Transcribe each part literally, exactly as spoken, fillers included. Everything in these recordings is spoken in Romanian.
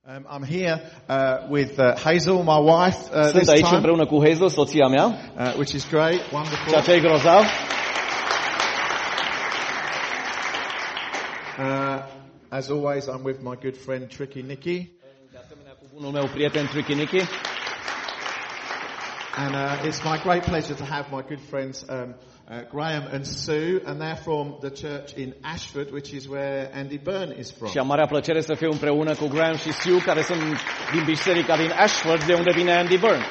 Um, I'm here uh, with uh, Hazel, my wife, uh, Sunt this aici time, împreună cu Hazel, soția mea, uh, which is great, wonderful. ceea ce e grozav. Uh, as always, I'm with my good friend Tricky Nicky, De asemenea cu bunul meu prieten Tricky Nicky. and uh, it's my great pleasure to have my good friends um, uh, Graham and Sue, and they're from the church in Ashford, which is where Andy Byrne is from. Și am marea plăcere să fiu împreună cu Graham și Sue, care sunt din biserica din Ashford, de unde vine Andy Byrne.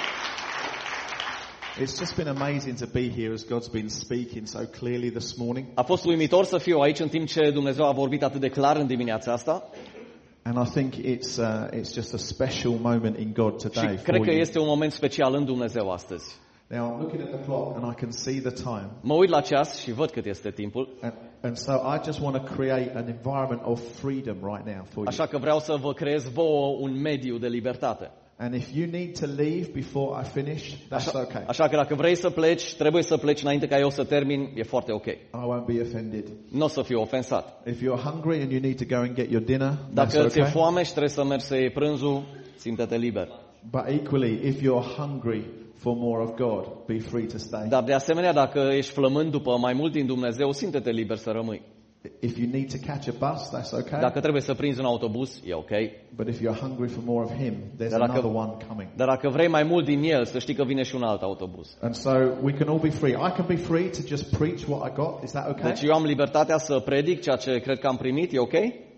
It's just been amazing to be here as God's been speaking so clearly this morning. A fost uimitor să fiu aici în timp ce Dumnezeu a vorbit atât de clar în dimineața asta. And I think it's uh, it's just a special moment in God today Și for cred că you. este un moment special în Dumnezeu astăzi. Now I'm looking at the clock and I can see the time. Mă uit la ceas și văd cât este timpul. And, and so I just want to create an environment of freedom right now for you. Așa că vreau să vă creez vouă un mediu de libertate. And if you need to leave before I finish, that's Așa, okay. așa că dacă vrei să pleci, trebuie să pleci înainte ca eu să termin, e foarte ok. I won't be offended. Nu o să fiu ofensat. If you're hungry and you need to go and get your dinner, that's Dacă ți-e okay. foame și trebuie să mergi să iei prânzul, simte-te liber. But equally, if you're hungry for more of God, be free to stay. Dar de asemenea, dacă ești flămând după mai mult din Dumnezeu, simte-te liber să rămâi. If you need to catch a bus, that's okay. Dacă trebuie să prinzi un autobuz, e ok. But if you're hungry for more of Him, there's Dar dacă- another one coming. Dar dacă vrei mai mult din El, să știi că vine și un alt autobuz. And so we can all be free. I can be free to just preach what I got. Is that okay? Deci eu am libertatea să predic ceea ce cred că am primit, e ok?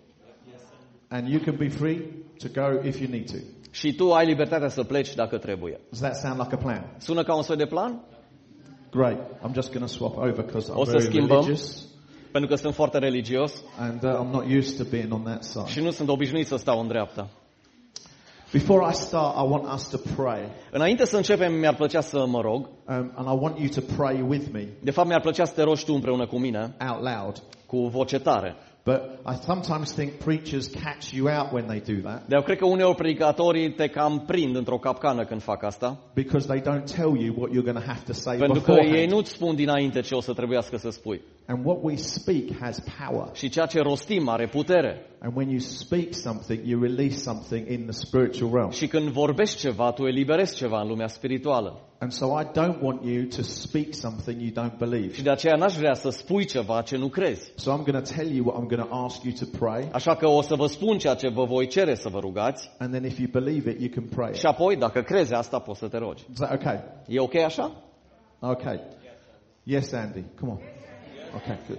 And you can be free to go if you need to. Și tu ai libertatea să pleci dacă trebuie. Does that sound like a plan? Sună ca un soi de plan? Great. I'm just going to swap over because I'm O să very schimbăm. religious Pentru că sunt foarte religios and uh, I'm not used to being on that side. și nu sunt obișnuit să stau în dreapta. Before I start, I want us to pray. Înainte să începem, mi-ar plăcea să mă rog. Um, and I want you to pray with me De fapt, mi-ar plăcea să te rogi tu împreună cu mine, out loud. cu voce tare. But I sometimes think preachers catch you out when they do that Dar eu cred că uneori predicatorii te cam prind într-o capcană când fac asta, because they don't tell you what you're going to have to say pentru că ei beforehand. nu-ți spun dinainte ce o să trebuiască să spui. And what we speak has power. Și ceea ce rostim are putere. And when you speak something, you release something in the spiritual realm. Și când vorbești ceva, tu eliberezi ceva în lumea spirituală. And so I don't want you to speak something you don't believe. Și de aceea n-aș vrea să spui ceva ce nu crezi. So I'm going to tell you what I'm going to ask you to pray. Așa că o să vă spun ceea ce vă voi cere să vă rugați. And then if you believe it, you can pray. Și apoi, dacă crezi asta, poți să te rogi. Is that okay? E ok așa? Okay. Yes, Andy. Come on. Okay, good.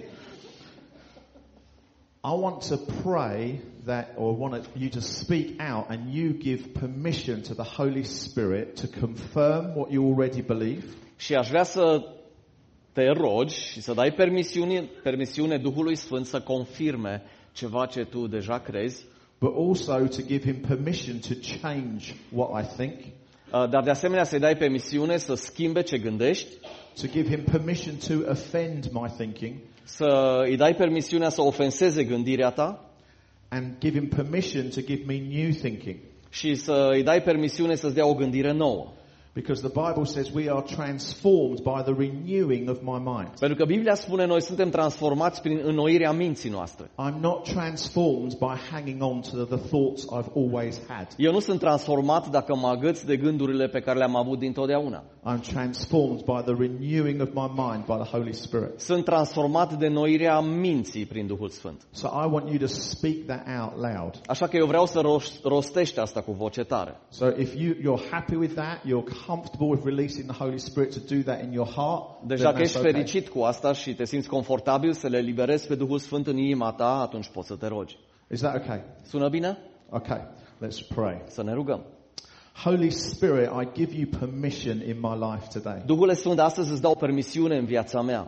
I want to pray that, or want you to speak out and you give permission to the Holy Spirit to confirm what you already believe. Și aș vrea să te rogi și să dai permisiune, permisiune Duhului Sfânt să confirme ceva ce tu deja crezi, But also to give him permission to change what I think, dar de asemenea să-i dai permisiune să schimbe ce gândești, to give him permission to offend my thinking, să îi dai permisiunea să ofenseze gândirea ta and give him permission to give me new thinking. și să îi dai permisiune să-ți dea o gândire nouă. Because the Bible says we are transformed by the renewing of my mind. Pentru că Biblia spune noi suntem transformați prin înnoirea minții noastre. I'm not transformed by hanging on to the thoughts I've always had. Eu nu sunt transformat dacă mă agăț de gândurile pe care le-am avut dintotdeauna. I'm transformed by the renewing of my mind by the Holy Spirit. Sunt transformat de înnoirea minții prin Duhul Sfânt. So I want you to speak that out loud. Așa că eu vreau să ro- rostești asta cu voce tare. So if you, you're happy with that, you're comfortable with releasing the Holy Spirit to do that in your heart, Deci then dacă that's ești okay. fericit cu asta și te simți confortabil să le liberezi pe Duhul Sfânt în inima ta, atunci poți să te rogi. Is that okay? Sună bine? Okay, let's pray. Să ne rugăm. Holy Spirit, I give you permission in my life today. Duhul Sfânt, astăzi îți dau permisiune în viața mea.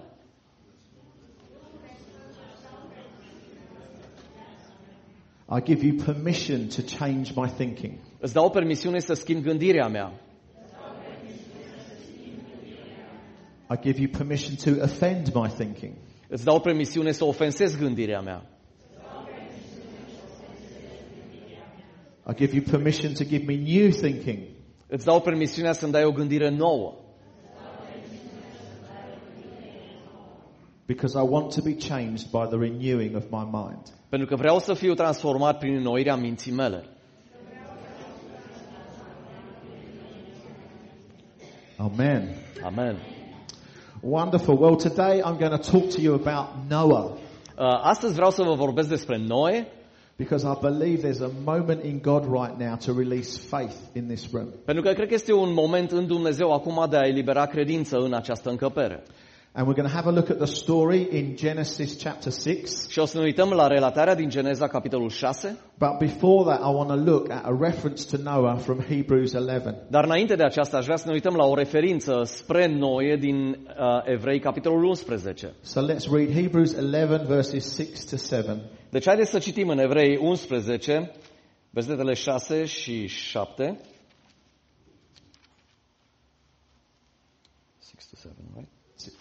I give you permission to change my thinking. Îți dau permisiune să schimb gândirea mea. I give you permission to offend my thinking. Îți dau permisiune să ofensez gândirea mea. I give you permission to give me new thinking. Îți dau permisiunea să-mi dai o gândire nouă. Because I want to be changed by the renewing of my mind. Pentru că vreau să fiu transformat prin înnoirea minții mele. Amen. Amen. Wonderful. Well, today I'm going to talk to you about Noah. Uh, Astăzi vreau să vă vorbesc despre Noe, Because I believe there's a moment in God right now to release faith in this room. pentru că cred că este un moment în Dumnezeu acum de a elibera credință în această încăpere. And we're going to have a look at the story in Genesis chapter six. Și o să ne uităm la relatarea din Geneza, capitolul șase. But before that, I want to look at a reference to Noah from Hebrews eleven. Dar înainte de aceasta aș vrea să ne uităm la o referință spre Noe din uh, Evrei, capitolul unsprezece. So let's read Hebrews eleven verses six to seven. Deci haideți să citim în Evrei unsprezece, versetele șase și șapte. six to seven, right?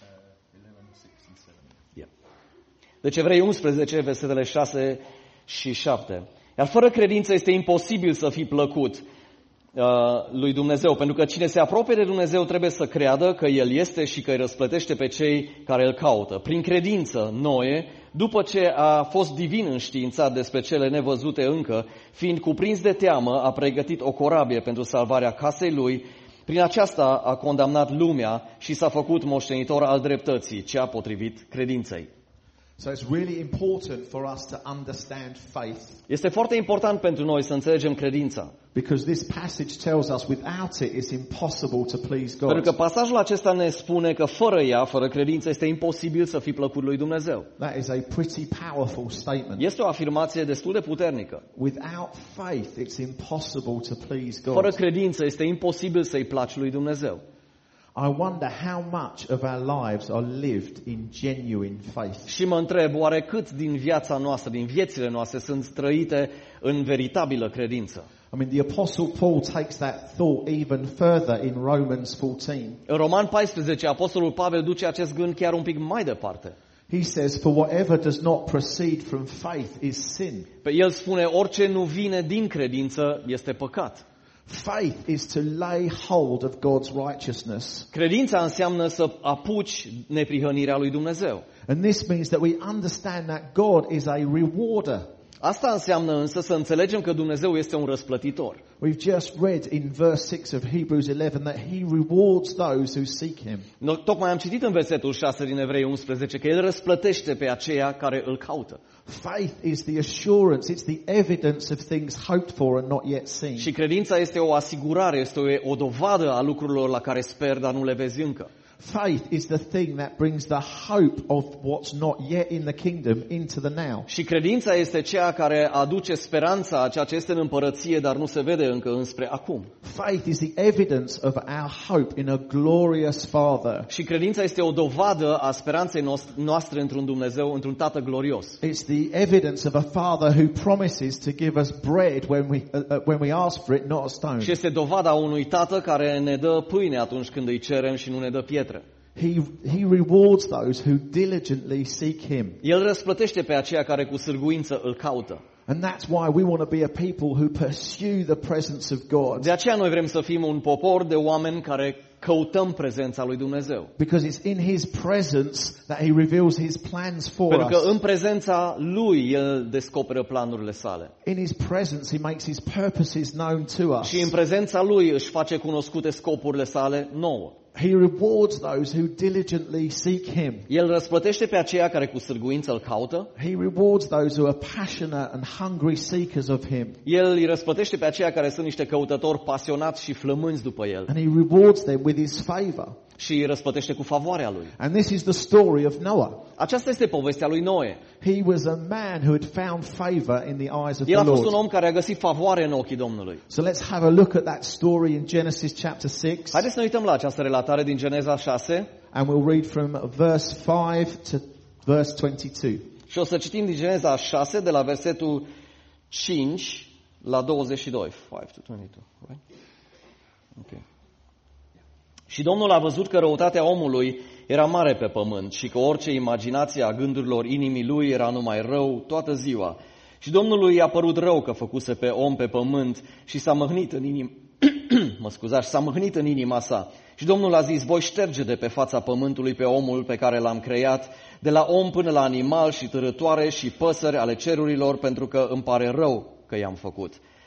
Yeah. Deci Evrei unsprezece, versetele șase și șapte. Iar fără credință este imposibil să fii plăcut uh, lui Dumnezeu, pentru că cine se apropie de Dumnezeu trebuie să creadă că El este și că îi răsplătește pe cei care îl caută. Prin credință, Noe, după ce a fost divin înștiințat despre cele nevăzute încă, fiind cuprins de teamă, a pregătit o corabie pentru salvarea casei lui. Prin aceasta a condamnat lumea și s-a făcut moștenitor al dreptății, cea potrivit credinței. So it's really important for us to understand faith, Este foarte important pentru noi să înțelegem credința. because this passage tells us without it it's impossible to please God. Pentru că pasajul acesta ne spune că fără ea, fără credință, este imposibil să fii plăcut lui Dumnezeu. That is a pretty powerful statement. Este o afirmație destul de puternică. Without faith it's impossible to please Fără God. credință este imposibil să-i placi lui Dumnezeu. I wonder how much of our lives are lived in genuine faith. Și mă întreb, oare cât din viața noastră, din viețile noastre sunt trăite în veritabilă credință? I mean, the Apostle Paul takes that thought even further in Romans fourteen. În Roman paisprezece, Apostolul Pavel duce acest gând chiar un pic mai departe. He says, for whatever does not proceed from faith is sin. Pe el spune, orice nu vine din credință este păcat. Faith is to lay hold of God's righteousness. Credința înseamnă să apuci neprihănirea lui Dumnezeu. And this means that we understand that God is a rewarder. Asta înseamnă însă să înțelegem că Dumnezeu este un răsplătitor. We've just read in verse six of Hebrews eleven that he rewards those who seek him. Noi tocmai am citit în versetul șase din Evrei unsprezece că El răsplătește pe aceia care îl caută. Faith is the assurance, it's the evidence of things hoped for and not yet seen. Și credința este o asigurare, este o, o dovadă a lucrurilor la care sper, dar nu le vezi încă. Faith is the thing that brings the hope of what's not yet in the kingdom into the now. Și credința este ceea care aduce speranța a ceea ce este în împărăție, dar nu se vede încă înspre acum. Faith is the evidence of our hope in a glorious Father. Și credința este o dovadă a speranței noastre într-un Dumnezeu, într-un Tată glorios. It's the evidence of a Father who promises to give us bread when we uh, uh, when we ask for it, not a stone. Și este dovada unui Tată care ne dă pâine atunci când îi cerem și nu ne dă pietre. He he rewards those who diligently seek him. El răsplătește pe aceia care cu sârguință îl caută. And that's why we want to be a people who pursue the presence of God. De aceea noi vrem să fim un popor de oameni care căutăm prezența lui Dumnezeu. Because it's in his presence that he reveals his plans for Pentru că us. în prezența lui El descoperă planurile sale. In his presence he makes his purposes known to us. Și în prezența lui își face cunoscute scopurile sale nouă. He rewards those who diligently seek him. El răsplătește pe aceia care cu sârguință îl caută. He rewards those who are passionate and hungry seekers of him. El îi răsplătește pe aceia care sunt niște căutători pasionați și flămânzi după el. And he rewards them with his favor. Și îi răsplătește cu favoarea lui. And this is the story of Noah. Aceasta este povestea lui Noe. He was a man who had found favor in the eyes of El a the fost un Lord. om care a găsit favoare în ochii Domnului. So let's have a look at that story in Genesis chapter six. Haideți să ne uităm la această relatare din Geneza șase And we'll read from verse five to verse twenty-two. și o să citim din Geneza șase de la versetul cinci la douăzeci și doi. five to twenty-two, right? Okay. Și Domnul a văzut că răutatea omului era mare pe pământ și că orice imaginație a gândurilor inimii lui era numai rău toată ziua. Și Domnului i-a părut rău că făcuse pe om pe pământ și s-a mâhnit în inima mă scuzați, s-a mâhnit în inima sa. Și Domnul a zis, voi șterge de pe fața pământului pe omul pe care l-am creat, de la om până la animal și târătoare și păsări ale cerurilor, pentru că îmi pare rău că i-am făcut.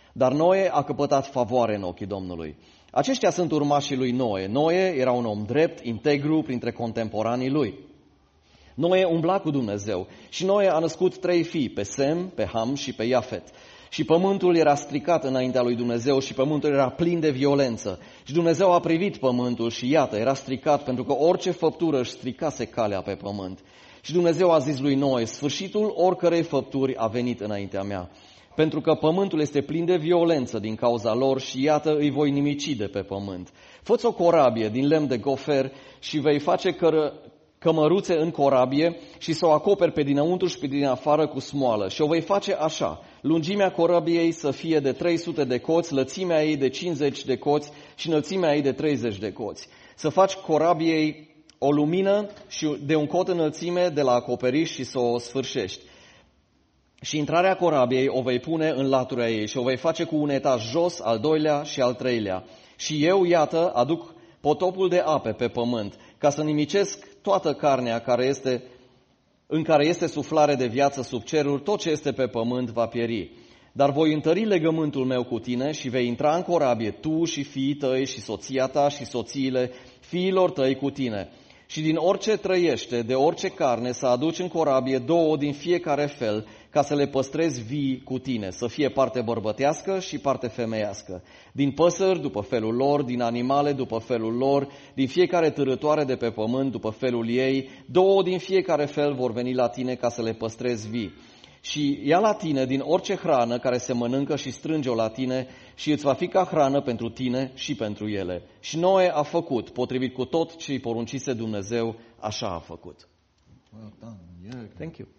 Dar Noe a căpătat favoare în ochii Domnului. Aceștia sunt urmașii lui Noe. Noe era un om drept, integru printre contemporanii lui. Noe umbla cu Dumnezeu și Noe a născut trei fii, pe Sem, pe Ham și pe Iafet. Și pământul era stricat înaintea lui Dumnezeu și pământul era plin de violență. Și Dumnezeu a privit pământul și iată, era stricat pentru că orice făptură își stricase calea pe pământ. Și Dumnezeu a zis lui Noe, sfârșitul oricărei făpturi a venit înaintea mea. Pentru că pământul este plin de violență din cauza lor și iată îi voi nimici de pe pământ. Fă-ți o corabie din lemn de gofer și vei face cără, cămăruțe în corabie și să o acoperi pe dinăuntru și pe din afară cu smoală. Și o vei face așa, lungimea corabiei să fie de trei sute de coți, lățimea ei de cincizeci de coți și înălțimea ei de treizeci de coți. Să faci corabiei o lumină și de un cot înălțime de la acoperiș și să o sfârșești. Și intrarea corabiei o vei pune în latura ei și o vei face cu un etaj jos, al doilea și al treilea. Și eu, iată, aduc potopul de ape pe pământ, ca să nimicesc toată carnea care este, în care este suflare de viață sub ceruri, tot ce este pe pământ va pieri. Dar voi întări legământul meu cu tine și vei intra în corabie tu și fiii tăi și soția ta și soțiile fiilor tăi cu tine. Și din orice trăiește, de orice carne, să aduci în corabie două din fiecare fel, ca să le păstrezi vii cu tine, să fie parte bărbătească și parte femeiască. Din păsări după felul lor, din animale după felul lor, din fiecare târătoare de pe pământ după felul ei, două din fiecare fel vor veni la tine ca să le păstrezi vii. Și ia la tine din orice hrană care se mănâncă și strânge-o la tine și îți va fi ca hrană pentru tine și pentru ele. Și Noe a făcut, potrivit cu tot ce îi poruncise Dumnezeu, așa a făcut. Well done, Jürgen. Thank you.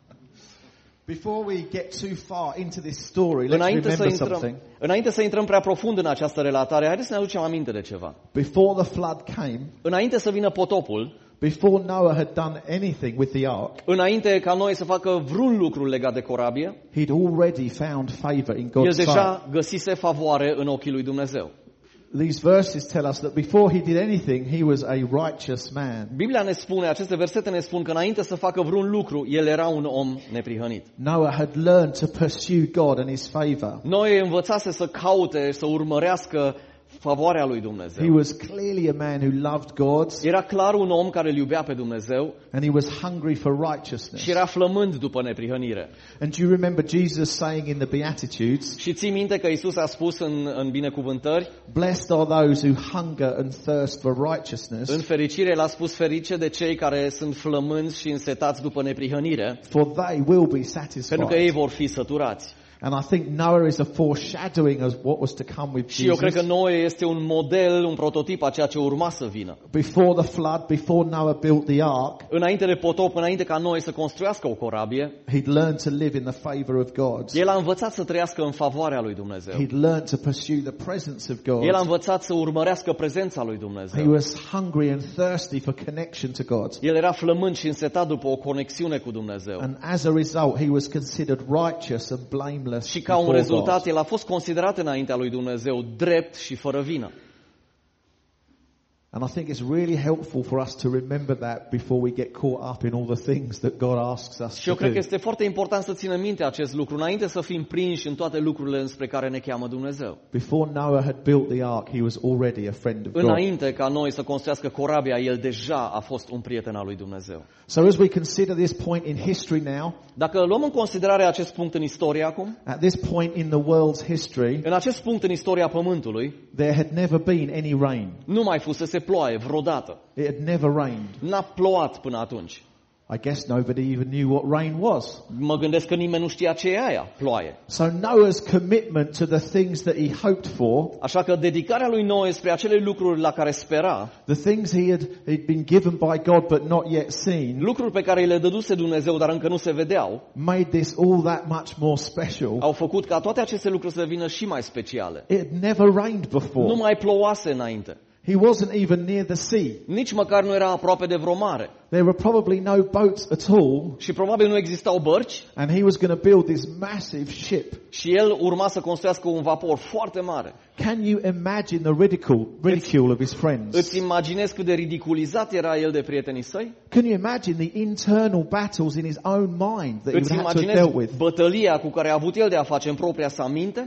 Before we get too far into this story, let's Înainte să, remember intrăm, something. înainte să intrăm prea profund în această relatare, haideți să ne aducem aminte de ceva. Before the flood came, Înainte să vină potopul, before Noah had done anything with the ark, înainte ca noi să facă vreun lucru legat de corabie, he'd already found favor in el God's sight. deja găsise favoare în ochii lui Dumnezeu. These verses tell us that before he did anything, he was a righteous man. Biblia ne spune, aceste versete ne spun că înainte să facă vreun lucru, el era un om neprihănit. Noah had learned to pursue God and his favor. Noi învățase să caute, să urmărească favoarea lui He Dumnezeu. was clearly a man who loved God, Era clar un om care îl iubea pe Dumnezeu and he was hungry for righteousness. și era flămând după neprihănire. And do you remember Jesus saying in the Beatitudes, Și ții minte că Isus a spus în, în binecuvântări, blessed are those who hunger and thirst for righteousness, în fericire l-a spus ferice de cei care sunt flămânzi și însetați după neprihănire, for they will be pentru că ei satisfied. vor fi săturați. And I think Noah is a foreshadowing of what was to come with Și eu cred că Jesus. Noe este un model, un prototip a ceea ce urma să vină. Before the flood, before Noah built the ark, Înainte de potop, înainte ca Noe să construiască o corabie, he'd learned to live in the favor of God. el a învățat să trăiască în favoarea lui Dumnezeu. He'd learned to pursue the presence of God. El a învățat să urmărească prezența lui He Dumnezeu. was hungry and thirsty for connection to God. El era flămând și însetat după o conexiune cu Dumnezeu. And as a result, he was considered righteous and blameless Și ca un before rezultat, God. el a fost considerat înaintea lui Dumnezeu drept și fără vină. And I think it's really helpful for us to remember that before we get caught up in all the things that God asks us Și eu to cred că do. este foarte important să ținem minte acest lucru, înainte să fim prinși în toate lucrurile înspre care ne cheamă Dumnezeu. Before Noah had built the ark, he was already a friend of God. Înainte ca noi să construiască corabia, el deja a fost un prieten al lui Dumnezeu. So as we consider this point in history now, Dacă luăm în considerare acest punct în istorie acum, at this point in the world's history, în acest punct în istoria Pământului, there had never been any rain. nu mai fusese ploaie vreodată. It had never rained. N-a plouat până atunci. I guess nobody even knew what rain was. Mă gândesc că nimeni nu știa ce e aia, ploaie. So Noah's commitment to the things that he hoped for, Așa că dedicarea lui Noe spre acele lucruri la care spera, the things he had he'd been given by God but not yet seen, lucruri pe care le dăduse Dumnezeu, dar încă nu se vedeau, made this all that much more special. au făcut ca toate aceste lucruri să devină și mai speciale. It had never rained before. Nu mai plouase înainte. He wasn't even near the sea. Nici măcar nu era aproape de vreo mare. There were probably no boats at all, Și probabil nu existau bărci and he was going to build this massive ship. și el urma să construiască un vapor foarte mare. Can you imagine the ridicule, ridicule of his friends? Îți imaginezi cât de ridiculizat era el de prietenii săi? Can you imagine the internal battles in his own mind that he Îți would have to have imaginezi dealt with? bătălia cu care a avut el de a face în propria sa minte?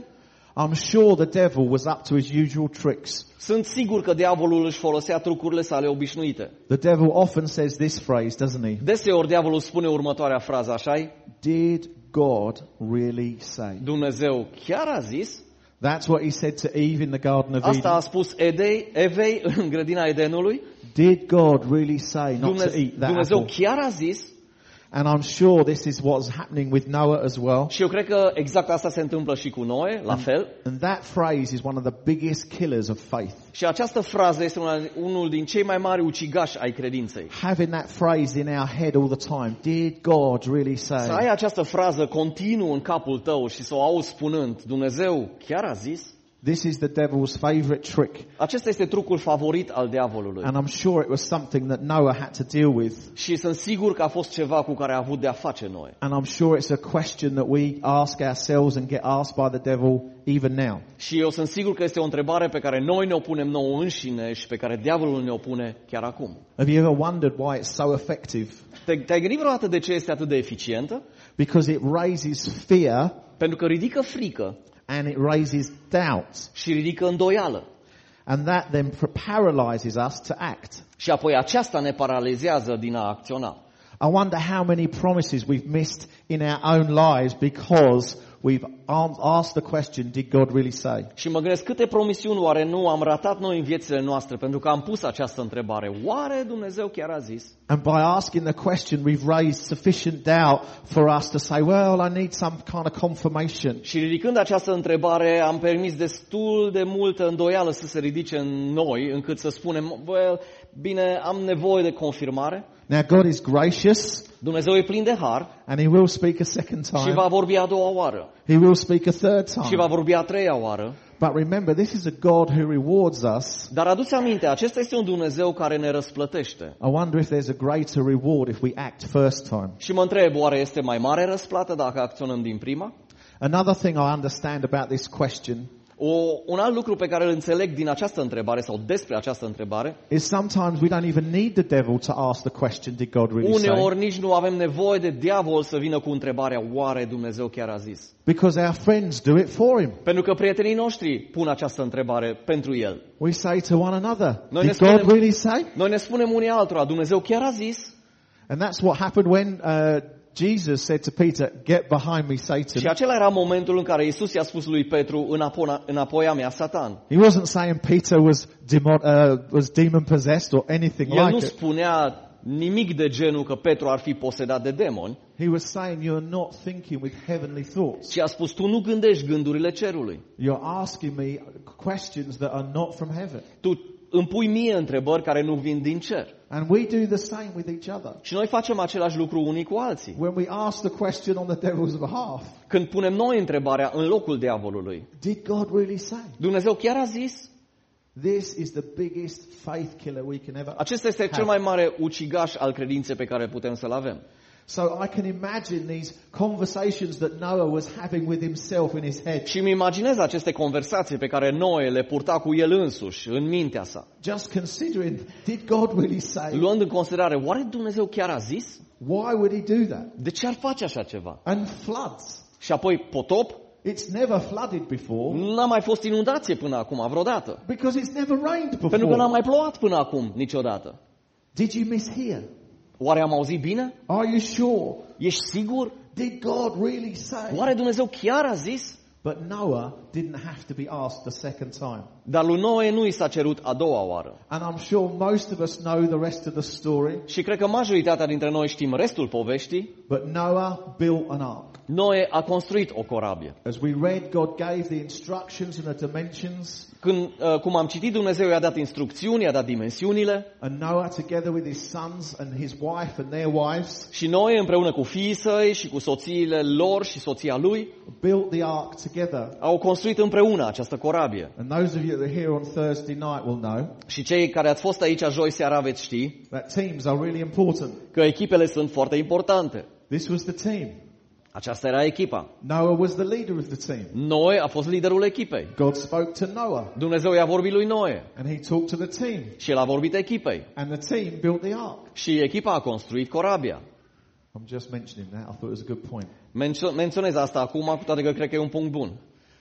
I'm sure the devil was up to his usual tricks. Sunt sigur că diavolul își folosea trucurile sale obișnuite. The devil often says this phrase, doesn't he? Deseori diavolul spune următoarea frază, așa-i? Did God really say? Dumnezeu chiar a zis? That's what he said to Eve in the Garden of Asta a Eden. spus Edei, Evei în grădina Edenului. Did God really say not to Dumnezeu, eat that Dumnezeu apple? chiar a zis? And I'm sure this is what's happening with Noah as well. Și eu cred că exact asta se întâmplă și cu Noe, la fel. And that phrase is one of the biggest killers of faith. Și această frază este una, unul din cei mai mari ucigași ai credinței. Having that phrase in our head all the time. Did God really Să ai say? această frază continuu în capul tău și să o auzi spunând, Dumnezeu chiar a zis? This is the devil's favorite trick. Acesta este trucul favorit al diavolului. And I'm sure it was something that Noah had to deal with. Și sunt sigur că a fost ceva cu care a avut de-a face Noe. And I'm sure it's a question that we ask ourselves and get asked by the devil even now. Și eu sunt sigur că este o întrebare pe care noi ne-o punem nouă înșine și pe care diavolul ne-o pune chiar acum. Have you ever wondered why it's so effective? Te, te-ai gândit vreodată de ce este atât de eficientă? Because it raises fear Pentru că ridică frică and it raises doubt. și ridică îndoială. And that then paralyzes us to act. Și apoi aceasta ne paralizează din a acționa. I wonder how many promises we've missed in our own lives because we've asked the question, did God really say? Și mă gândesc câte promisiuni oare nu am ratat noi în viețile noastre pentru că am pus această întrebare. Oare Dumnezeu chiar a zis? And by asking the question, we've raised sufficient doubt for us to say, well, I need some kind of confirmation. Și ridicând această întrebare am permis destul de multă îndoială să se ridice în noi încât să spunem, well, bine, am nevoie de confirmare. Now, God is gracious Dumnezeu e plin de har and He will speak a second și time. va vorbi a doua oară He will speak a third și va time. vorbi a treia oară. But remember, this is a God who rewards us. Dar adu-ți aminte, acesta este un Dumnezeu care ne răsplătește. I wonder if there's a greater reward if we act first time. Și mă întreb, oare este mai mare răsplată dacă acționăm din prima? Another thing I understand about this question O, un alt lucru pe care îl înțeleg din această întrebare sau despre această întrebare, is sometimes we don't even need the devil to ask the question, did God really say? uneori nici nu avem nevoie de diavol să vină cu întrebarea, oare Dumnezeu chiar a zis? Because our friends do it for him. Pentru că prietenii noștri pun această întrebare pentru el. We say to one another, Noi ne did God spunem- really say? Noi ne spunem unii altora, Dumnezeu chiar a zis? And that's what happened when uh, Jesus said to Peter, get behind me, Satan. Și acela era momentul în care Iisus i-a spus lui Petru, înapoi, înapoi a mea, Satan. He wasn't saying Peter was demon, uh, was demon possessed or anything El nu like it. spunea nimic de genul că Petru ar fi posedat de demoni, He was saying you're not thinking with heavenly thoughts. ci a spus, tu nu gândești gândurile cerului. You're asking me questions that are not from heaven. Tu îmi pui mie întrebări care nu vin din cer. And we do the same with each other. Și noi facem același lucru unii cu alții. When we ask the question on the devil's behalf, Când punem noi întrebarea în locul diavolului, did God really say? Dumnezeu chiar a zis? This is the biggest faith killer we can ever Acesta este cel mai mare ucigaș al credinței pe care putem să-l avem. So I can imagine these conversations that Noah was having with himself in his head. Și îmi imaginez aceste conversații pe care Noe le purta cu el însuși, în mintea sa. Just considering, did God really say? Luând în considerare, oare Dumnezeu chiar a zis? Why would he do that? De ce ar face așa ceva? And floods. Și apoi potop? It's never flooded before N-a mai fost inundație până acum, vreodată. because it's never rained Pentru că n-a before. mai plouat până acum, niciodată. Did you mishear? Oare am auzit bine? Are you sure? Ești sigur? Did God really say? Oare Dumnezeu chiar a zis? But Noah didn't have to be asked a second time. Dar lui Noe nu i s-a cerut a doua oară. And I'm sure most of us know the rest of the story. Și cred că majoritatea dintre noi știm restul poveștii. But Noah built an ark. Noe a construit o corabie. As we read, God gave the instructions and the dimensions. Când, uh, cum am citit, Dumnezeu i-a dat instrucțiuni, i-a dat dimensiunile And Noah, together with his sons and his wife and their wives, și Noe, împreună cu fiii săi și cu soțiile lor și soția lui, built the ark together. au construit împreună această corabie. And those of you that are here on Thursday night will know Și cei care ați fost aici joi seara veți ști that teams are really important. că echipele sunt foarte importante. This was the team. Aceasta era echipa. Noah was the leader of the team. Noe a fost liderul echipei. God spoke to Noah Dumnezeu i-a vorbit lui Noe and he talked to the team. și el a vorbit echipei. And the team built the ark. Și echipa a construit corabia. I'm just mentioning that. I thought it was a good point. Menț- menționez asta acum, cu toate că cred că e un punct bun.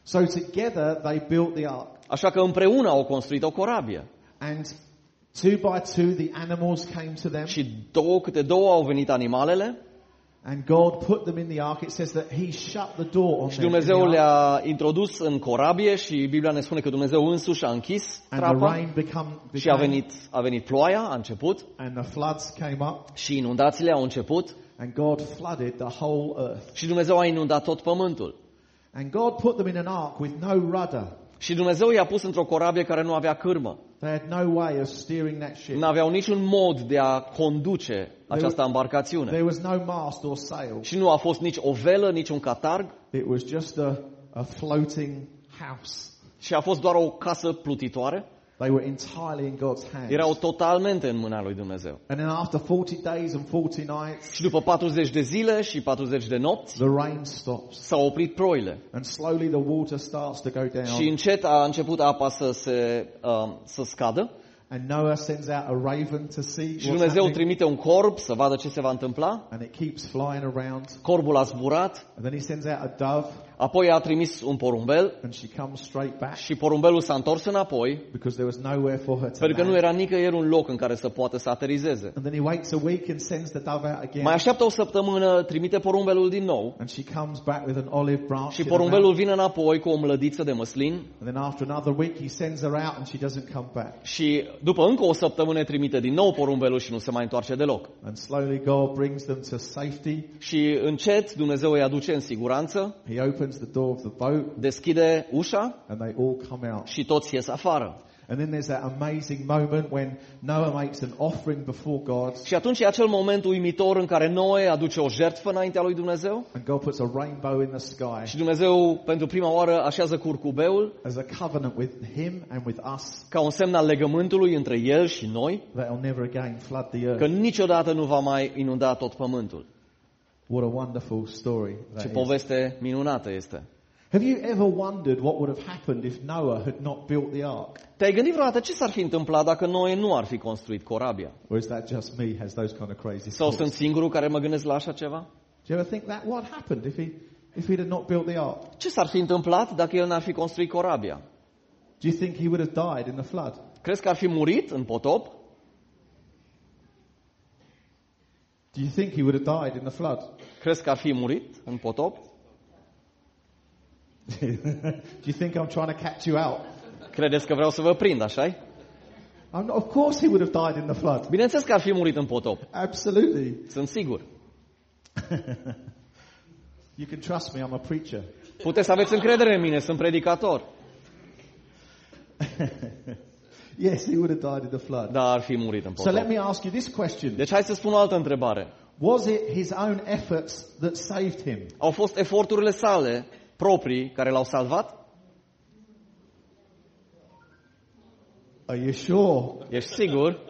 So together they built the ark. Așa că împreună au construit o corabie. And two by two the animals came to them. Și două câte două au venit animalele. And God put them in the ark. It says that he shut the door on Și them. Dumnezeu le-a introdus în corabie și Biblia ne spune că Dumnezeu însuși a închis And the trapa rain become, și a became, venit, a venit ploaia, a început and the floods came up, și inundațiile au început and God flooded the whole earth. și Dumnezeu a inundat tot pământul. And God put them in an ark with no rudder. Și Dumnezeu i-a pus într-o corabie care nu avea cârmă. They had no way of steering that ship. N-aveau niciun mod de a conduce această embarcațiune. There was no mast or sail. Și nu a fost nici o velă, nici un catarg. It was just a, a floating house. Și a fost doar o casă plutitoare. They were entirely in God's hands. Erau totalmente în mâna lui Dumnezeu. And then after forty days and forty nights, Și după patruzeci de zile și patruzeci de nopți, the rain stops. s-au oprit ploile. And slowly the water starts to go down. Și încet a început apa să se uh, să scadă. And Noah sends out a raven to see Și what's Dumnezeu happening. trimite un corb să vadă ce se va întâmpla. And it keeps flying around. Corbul a zburat, And then he sends out a dove, apoi a trimis un porumbel and she comes straight back și porumbelul s-a întors înapoi, because there was nowhere for her to pentru că nu land. era nicăieri un loc în care să poată să aterizeze. And then he waits a week and sends the dove out again. Mai așteaptă o săptămână, trimite porumbelul din nou And she comes back with an olive branch. și in her porumbelul mouth. vine înapoi cu o mlădiță de măslin And then after another week he sends her out and she doesn't come back. și după încă o săptămână trimite din nou porumbelul și nu se mai întoarce deloc. And slowly God brings them to safety. Și încet Dumnezeu îi aduce în siguranță, He opens the door of the boat deschide ușa and they all come out. și toți ies afară. And then there's that amazing moment when Noah makes an offering before God Și atunci e acel moment uimitor în care Noe aduce o jertfă înaintea lui Dumnezeu and God puts a rainbow in the sky și Dumnezeu pentru prima oară așează curcubeul as a covenant with him and with us ca un semn al legământului între el și noi, that will never again flood the earth. că niciodată nu va mai inunda tot pământul. What a wonderful story that Ce is. poveste minunată este. Have you ever wondered what would have happened if Noah had not built the ark? Te-ai gândit vreodată ce s-ar fi întâmplat dacă Noe nu ar fi construit corabia? Or is that just me has those kind of crazy Sau thoughts? sunt singurul care mă gândesc la așa ceva? Do you ever think that? What happened if he if he had not built the ark? Ce s-ar fi întâmplat dacă el n-ar fi construit corabia? Do you think he would have died in the flood? Crezi că ar fi murit în potop? Do you think he would have died in the flood? Crezi că ar fi murit în potop? Do you think I'm trying to catch you out? Credeți că vreau să vă prind, așa-i? I'm not, of course he would have died in the flood. Bineînțeles că ar fi murit în potop. Absolutely. Sunt sigur. You can trust me, I'm a preacher. Puteți să aveți încredere în mine, sunt predicator. Yes, he would have died in the flood. Dar ar fi murit în So potop. let me ask you this question. Deci hai să spun o altă întrebare. Was it his own efforts that saved him? Au fost eforturile sale proprii care l-au salvat? Are you sure? Ești sigur?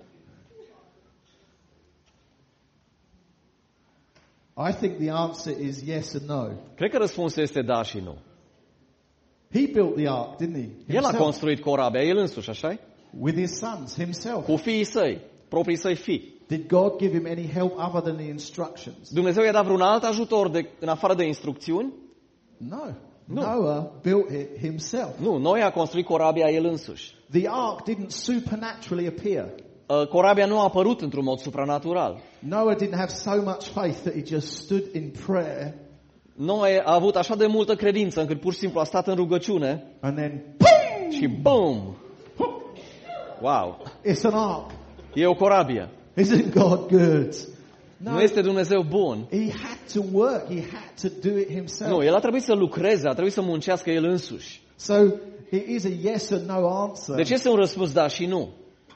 I think the answer is yes and no. Cred că răspunsul este da și nu. He built the ark, didn't he? El a Himself. construit corabia, el însuși, așa? With his sons, himself. Cu fiii săi, proprii săi fii. Did God give him any help other than the instructions? Dumnezeu i-a dat vreun alt ajutor de, în afară de instrucțiuni? No. No. Noah built it himself. Nu, Noe a construit corabia el însuși. The ark didn't supernaturally appear. Uh, Corabia nu a apărut într-un mod supranatural. Noah didn't have so much faith that he just stood in prayer Noe a avut așa de multă credință încât pur și simplu a stat în rugăciune and then și BOOM! Wow! it's an ark. E o corabie. Isn't God good? No. Nu este Dumnezeu bun. He had to work. He had to do it himself. Nu, el a trebuit să lucreze, a trebuit să muncească el însuși. So it is a yes or no answer. Deci este un răspuns da și nu.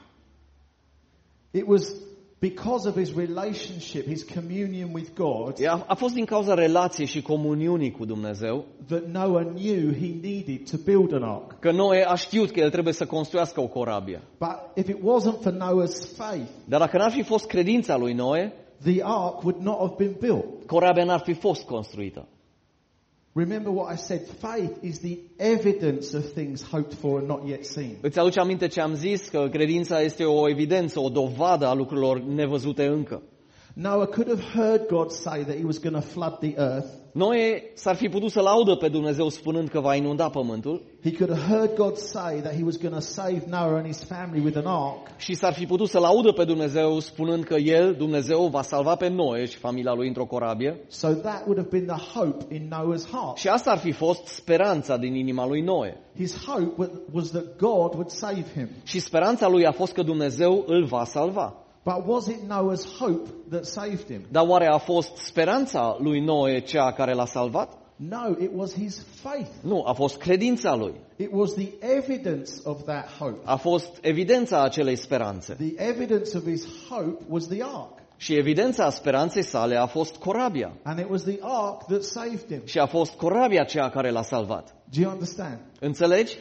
It was because of his relationship, his communion with God, A, a fost din cauza relației și comuniunii cu Dumnezeu that Noah knew he needed to build an ark. că Noe a știut că el trebuie să construiască o corabie. But if it wasn't for Noah's faith, Dar dacă n-ar fi fost credința lui Noe, the ark would not have been built. corabia n-ar fi fost construită. Remember what I said, faith is the evidence of things hoped for and not yet seen. Îți aduce aminte ce am zis? Că credința este o evidență, o dovadă a lucrurilor nevăzute încă. Noah could have heard God say that he was going to flood the earth. Noe s-ar fi putut să laudă pe Dumnezeu spunând că va inunda pământul. He could have heard God say that he was going to save Noah and his family with an ark. Și s-ar fi putut să laudă pe Dumnezeu spunând că El, Dumnezeu, va salva pe Noe și familia lui într-o corabie. So that would have been the hope in Noah's heart. Și asta ar fi fost speranța din inima lui Noe. His hope was that God would save him. Și speranța lui a fost că Dumnezeu îl va salva. But was it Noah's hope that saved him? Dar oare a fost speranța lui Noe cea care l-a salvat? No, it was his faith. Nu, a fost credința lui. It was the evidence of that hope. A fost evidența acelei speranțe. The evidence of his hope was the ark. Și evidența speranței sale a fost corabia. And it was the ark that saved him. Și a fost corabia cea care l-a salvat. Do you understand? Înțelegi?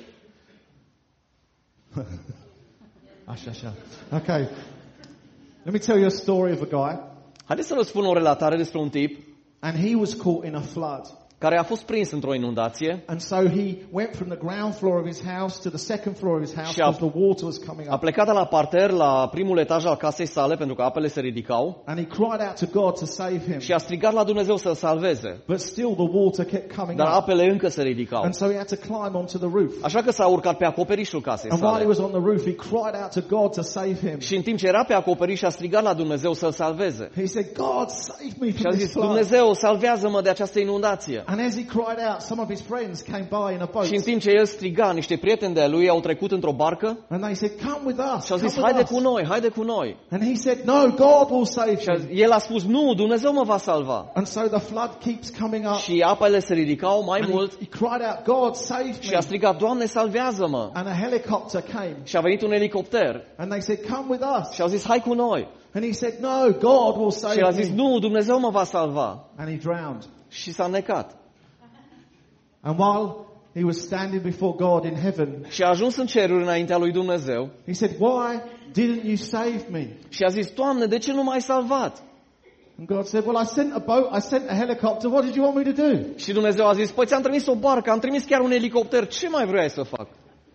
Așa, așa. Okay. Let me tell you a story of a guy. Haideți să vă spun o relatare despre un tip And he was caught in a flood. care a fost prins într-o inundație. And so he went from the ground floor of his house to the second floor of his house Și a- because the water was coming A up. plecat de la parter la primul etaj al casei sale pentru că apele se ridicau And he cried out to God to save him. și a strigat la Dumnezeu să-l salveze. But still the water kept coming Dar up. apele încă se ridicau. And so he had to climb onto the roof. Așa că s-a urcat pe acoperișul casei And while he sale. was on the roof, he cried out to God to save him. Și în timp ce era pe acoperiș a strigat la Dumnezeu să-l salveze. He said, God, save me Și a from this zis, flood. Dumnezeu, salvează-mă de această inundație. And as he cried out, some of his friends came by in a boat. Și în timp ce el striga, niște prieteni de-a lui au trecut într-o barcă And they said, come with us. și au Come zis, with haide us. cu noi, haide cu noi. And he said, no, God will save Și a- me. el a spus, nu, Dumnezeu mă va salva. And so the flood keeps coming up. Și apele se ridicau mai And mult he, he cried out, God, save și a me. strigat, Doamne, salvează-mă. And a helicopter came. Și a venit un elicopter And they said, come with us. și au zis, hai cu noi. And he said, no, God will Și a save zis, me. nu, Dumnezeu mă va salva. And he drowned. Și s-a necat. And while he was standing before God in heaven, Și a ajuns în ceruri înaintea lui Dumnezeu he said, why didn't you save me? și a zis, Doamne, de ce nu m-ai salvat? And God said, well, I sent a boat, I sent a helicopter. What did you want me to do? Și Dumnezeu a zis, păi ți-am trimis o barcă, am trimis chiar un elicopter, ce mai vreau să fac?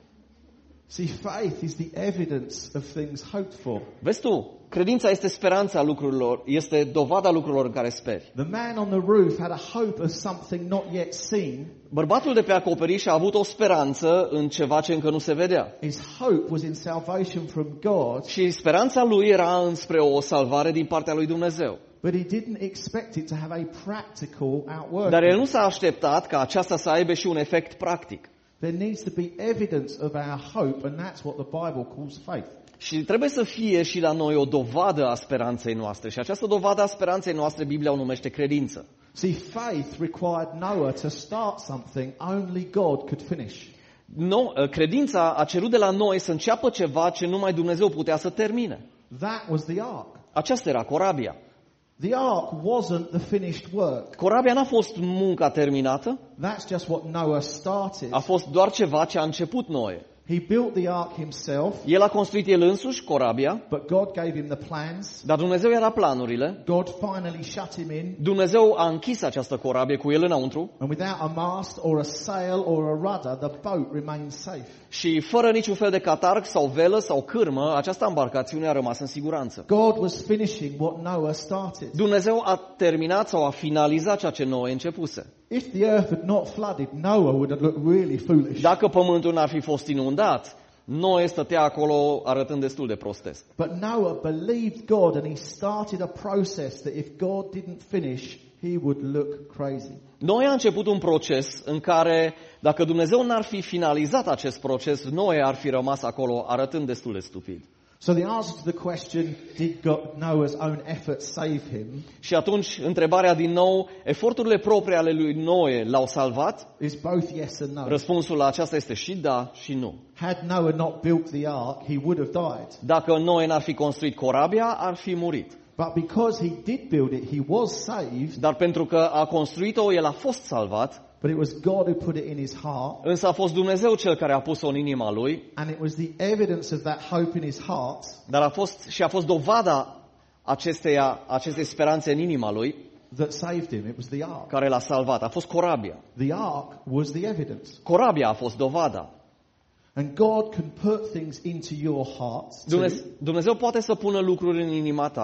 See, faith is the evidence of things hoped for. Vezi tu, credința este speranța lucrurilor, este dovada lucrurilor în care speri. The man on the roof had a hope of something not yet seen. Bărbatul de pe acoperiș a avut o speranță în ceva ce încă nu se vedea. His hope was in salvation from God, Și speranța lui era înspre o salvare din partea lui Dumnezeu. but he didn't expect it to have a practical Dar el nu outworking. s-a așteptat ca aceasta să aibă și un efect practic. There needs to be evidence of our hope, and that's what the Bible calls faith. Și trebuie să fie și la noi o dovadă a speranței noastre. Și această dovadă a speranței noastre, Biblia o numește credință. See, faith required Noah to start something only God could finish. No, credința a cerut de la noi să înceapă ceva ce numai Dumnezeu putea să termine. That was the ark. Aceasta era corabia. The ark wasn't the finished work. Corabia n-a fost munca terminată, That's just what Noah started. a fost doar ceva ce a început Noe. He built the ark himself, El a construit el însuși corabia, but God gave him the plans. dar Dumnezeu era planurile. God finally shut him in, Dumnezeu a închis această corabie cu el înăuntru and without a mast or a sail or a rudder, the boat remained safe. și fără niciun fel de catarg sau velă sau cârmă, această embarcațiune a rămas în siguranță. God was finishing what Noah started. Dumnezeu a terminat sau a finalizat ceea ce Noe începuse. If the earth had not flooded, Noah would have looked really foolish. Dacă pământul n-ar fi fost inundat, Noe stătea acolo arătând destul de prostesc. But Noah believed God, and he started a process that if God didn't finish, he would look crazy. Noe a început un proces în care, dacă Dumnezeu n-ar fi finalizat acest proces, Noe ar fi rămas acolo arătând destul de stupid. So the answer to the question, did God, Noah's own efforts save him, Și atunci, întrebarea din nou, eforturile proprii ale lui Noe l-au salvat? is both yes and no. Răspunsul la aceasta este și da și nu. Had Noah not built the ark, he would have died. Dacă Noe n-ar fi construit corabia, ar fi murit. But because he did build it, he was saved, Dar pentru că a construit-o, el a fost salvat, but it was God who put it in his heart, însă a fost Dumnezeu cel care a pus-o în inima lui, and it was the evidence of that hope in his heart dar a fost și a fost dovada acesteia, acestei speranțe în inima lui that saved him. It was the ark. care l-a salvat. A fost corabia. The ark was the evidence. Corabia a fost dovada. And God can put things into your heart too, Dumnezeu, Dumnezeu poate să pună lucruri în inima ta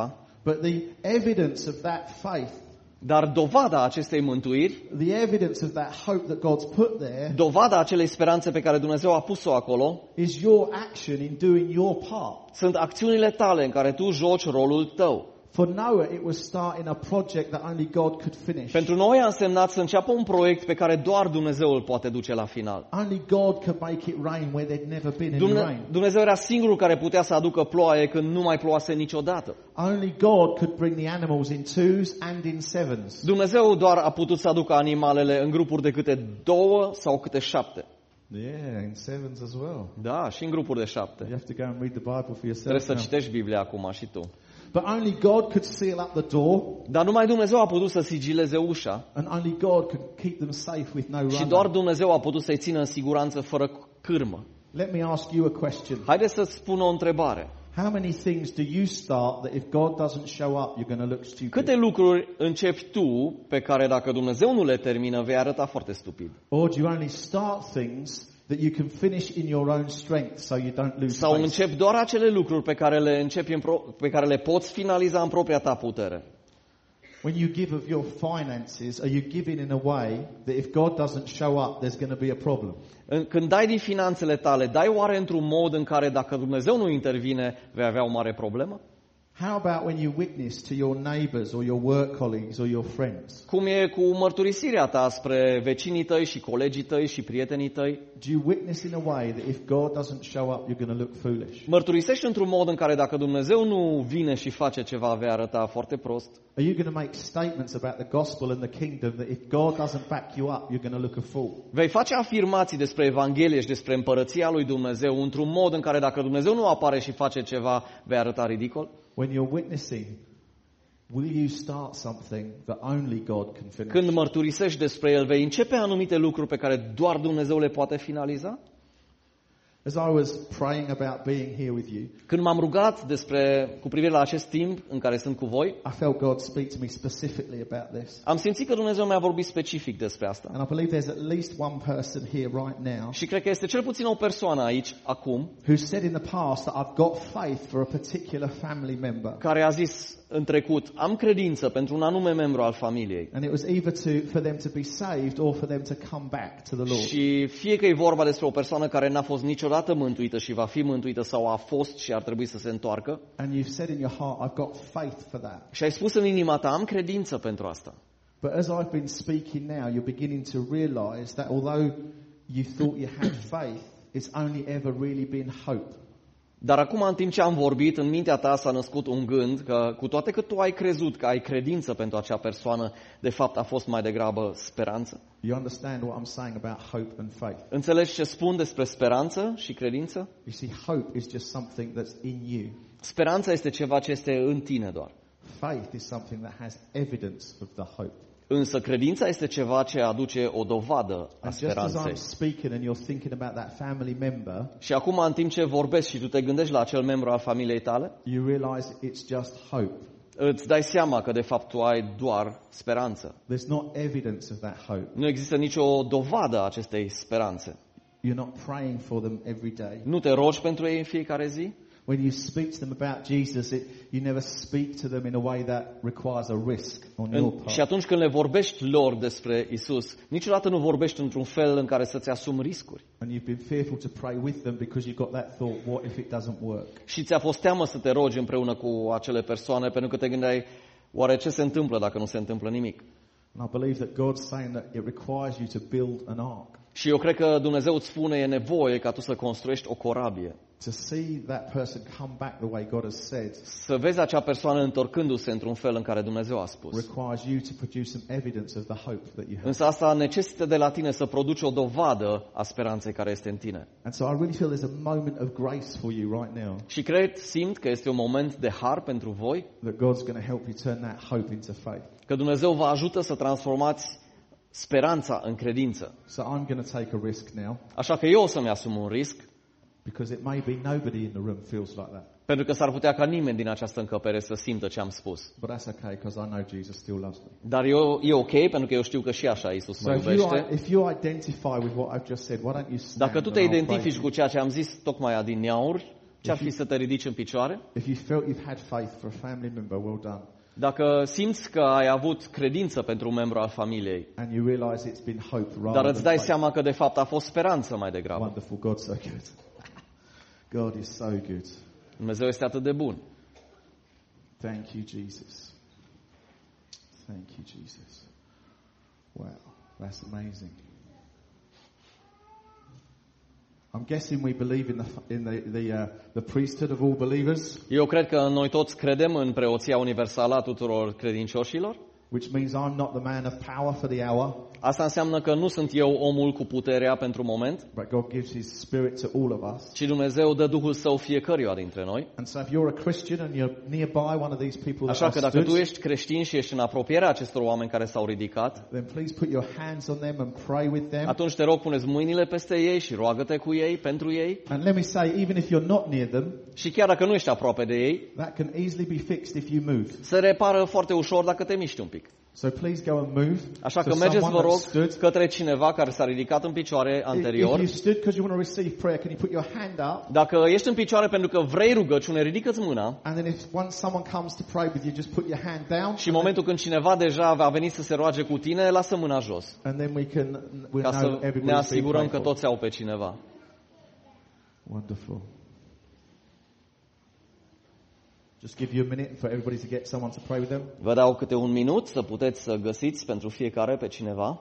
But the evidence of that faith, Dar dovada acestei mântuiri, the evidence of that hope that God's put there, dovada acelei speranțe pe care Dumnezeu a pus-o acolo, is your action in doing your part. sunt acțiunile tale în care tu joci rolul tău. For Noah, it was starting a project that only God could finish. Pentru noi a însemnat să înceapă un proiect pe care doar Dumnezeu îl poate duce la final. Only God could make it rain where there'd never been any rain. Dumnezeu era singurul care putea să aducă ploaie când nu mai ploase niciodată. Only God could bring the animals in twos and in sevens. Dumnezeu doar a putut să aducă animalele în grupuri de câte două sau câte șapte. Yeah, in sevens as well. Da, și în grupuri de șapte. You have to go and read the Bible for yourself. Trebuie să now. citești Biblia acum și tu. But only God could seal up the door, Dar numai Dumnezeu a putut să sigileze ușa and only God could keep them safe with no și runner. doar Dumnezeu a putut să-i țină în siguranță fără cârmă. Let me ask you a question. Haideți să-ți spun o întrebare. How many things do you start that if God doesn't show up, you're going to look stupid? Câte lucruri începi tu pe care dacă Dumnezeu nu le termină, vei arăta foarte stupid? Or do you only start things that you can finish in your own strength so you don't lose Sau faith? începi doar acele lucruri pe care le începi în pro- pe care le poți finaliza în propria ta putere? When you give of your finances, are you giving in a way that if God doesn't show up, there's going to be a problem? În- Când dai din finanțele tale, dai oare într-un mod în care dacă Dumnezeu nu intervine, vei avea o mare problemă? How about when you witness to your neighbours or your work colleagues or your friends? Cum e cu mărturisirea ta spre vecinii tăi și colegii tăi și prietenii tăi? Do you witness in a way that if God doesn't show up, you're going to look foolish? Mărturisești într-un mod în care dacă Dumnezeu nu vine și face ceva, vei arăta foarte prost? Are you going to make statements about the gospel and the kingdom that if God doesn't back you up, you're going to look a fool? Vei face afirmații despre Evanghelie și despre împărăția lui Dumnezeu într-un mod în care dacă Dumnezeu nu apare și face ceva, vei arăta ridicol? When you're witnessing, will you start something that only God can finish? Când mărturisești despre El, vei începe anumite lucruri pe care doar Dumnezeu le poate finaliza? As I was praying about being here with you, Când m-am rugat despre, cu privire la acest timp în care sunt cu voi, I felt God speak to me specifically about this. am simțit că Dumnezeu mi-a vorbit specific despre asta. And I believe there's at least one person here right now Și cred că este cel puțin o persoană aici, acum, who said in the past that I've got faith for a particular family member. care a zis în trecut, am credință pentru un anume membru al familiei. And it was either to, for them to be saved or for them to come back to the Lord. Și fie că e vorba despre o persoană care n-a fost niciodată mântuită și va fi mântuită sau a fost și ar trebui să se întoarcă, And you've said in your heart, I've got faith for that. și ai spus în inima ta, am credință pentru asta. But as I've been speaking now, you're beginning to realize that although you thought you had faith, it's only ever really been hope. Dar acum, în timp ce am vorbit, în mintea ta s-a născut un gând că, cu toate că tu ai crezut că ai credință pentru acea persoană, de fapt a fost mai degrabă speranță. You understand what I'm saying about hope and faith? Înțelegi ce spun despre speranță și credință? You see, hope is just something that's in you. Speranța este ceva ce este în tine doar. Faith is something that has evidence of the hope. Însă credința este ceva ce aduce o dovadă a And just as I'm speranței. speaking and you're thinking about that family member, Și acum, în timp ce vorbesc și tu te gândești la acel membru al familiei tale, you realize it's just hope. îți dai seama că de fapt tu ai doar speranță. There's not evidence of that hope. Nu există nicio dovadă a acestei speranțe. You're not praying for them every day. Nu te rogi pentru ei în fiecare zi? When you speak to them about Jesus, it, you never speak to them in a way that requires a risk on your În, part. și atunci când le vorbești lor despre Isus, niciodată nu vorbești într-un fel în care să-ți asumi riscuri. And you've been fearful to pray with them because you've got that thought, what if it doesn't work? Și ți-a fost teamă să te rogi împreună cu acele persoane pentru că te gândeai, oare ce se întâmplă dacă nu se întâmplă nimic? And I believe that God's saying that it requires you to build an ark. Și eu cred că Dumnezeu îți spune, e nevoie ca tu să construiești o corabie. To see that person come back the way God has said Să vezi acea persoană întorcându-se într-un fel în care Dumnezeu a spus. requires you to produce some evidence of the hope that you have. Însă asta necesită de la tine să produci o dovadă a speranței care este în tine. And so I really feel there's a moment of grace for you right now, Și cred, simt că este un moment de har pentru voi, that God's going to help you turn that hope into faith. că Dumnezeu vă ajută să transformați speranța în credință. So I'm going to take a risk now, Așa că eu o să-mi asum un risc, because it may be nobody in the room feels like that. pentru că s-ar putea ca nimeni din această încăpere să simtă ce am spus. But that's okay, because I know Jesus still loves me. Dar eu, e ok, pentru că eu știu că și așa Iisus So mă if you, iubește. if you identify with what I've just said, why don't you stand Dacă tu and te I'll pray identifici for cu ceea ce am zis tocmai adineauri, Ce-ar fi să te ridici în picioare? If you felt you've had faith for a family member, well done. Dacă simți că ai avut credință pentru un membru al familiei, And you realize it's been hope rather dar îți than dai faith. seama că de fapt a fost speranță mai degrabă. Wonderful. God's so good. God is so good. Dumnezeu este atât de bun. Thank you, Jesus. Thank you, Jesus. Wow, that's amazing. I'm guessing we believe in the in the the, uh, the priesthood of all believers, Eu cred că noi toți credem în preoția universală a tuturor credincioșilor. which means I'm not the man of power for the hour, Asta înseamnă că nu sunt eu omul cu puterea pentru moment, but God gives His Spirit to all of us. ci Dumnezeu dă Duhul Său fiecăruia dintre noi. And so, if you're a Christian and you're nearby one of these people that Așa are că dacă tu stood, ești creștin și ești în apropierea acestor oameni care s-au ridicat, then please put your hands on them and pray with them. atunci te rog, puneți mâinile peste ei și roagă-te cu ei, pentru ei. And let me say, even if you're not near them, Și chiar dacă nu ești aproape de ei, that can easily be fixed if you move. se repară foarte ușor dacă te miști un pic. So please go and move. Așa to că mergeți, someone vă that rog, stood. către cineva care s-a ridicat în picioare If anterior. you stood because you want to receive prayer, can you put your hand up? Dacă ești în picioare pentru că vrei rugăciune, ridică-ți mâna. And then if once someone comes to pray with you, just put your hand down. Și în momentul când cineva deja a venit să se roage cu tine, lasă mâna jos. And then we can we'll Ca know să ne everybody's being asigurăm prayed că for. toți au pe cineva. Wonderful. Just give you a minute for everybody to get someone to pray with them. Vă dau câte un minut să puteți să găsiți pentru fiecare pe cineva.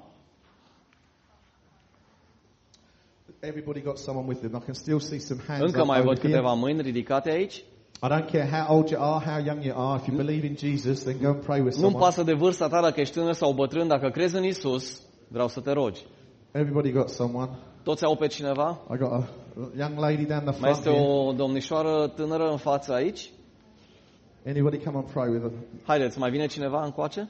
Everybody got someone with them. I can still see some hands Încă up mai văd over here. câteva mâini ridicate aici. I don't care how old you are, how young you are. If you believe in Jesus, then go and pray with Nu-mi someone. pasă de vârsta ta dacă ești tânăr sau bătrân, dacă crezi în Isus, vreau să te rogi. Everybody got someone. Toți au pe cineva? I got a young lady down the Mai front este here. o domnișoară tânără în față aici? Anybody come and pray with them? Haideți, mai vine cineva încoace?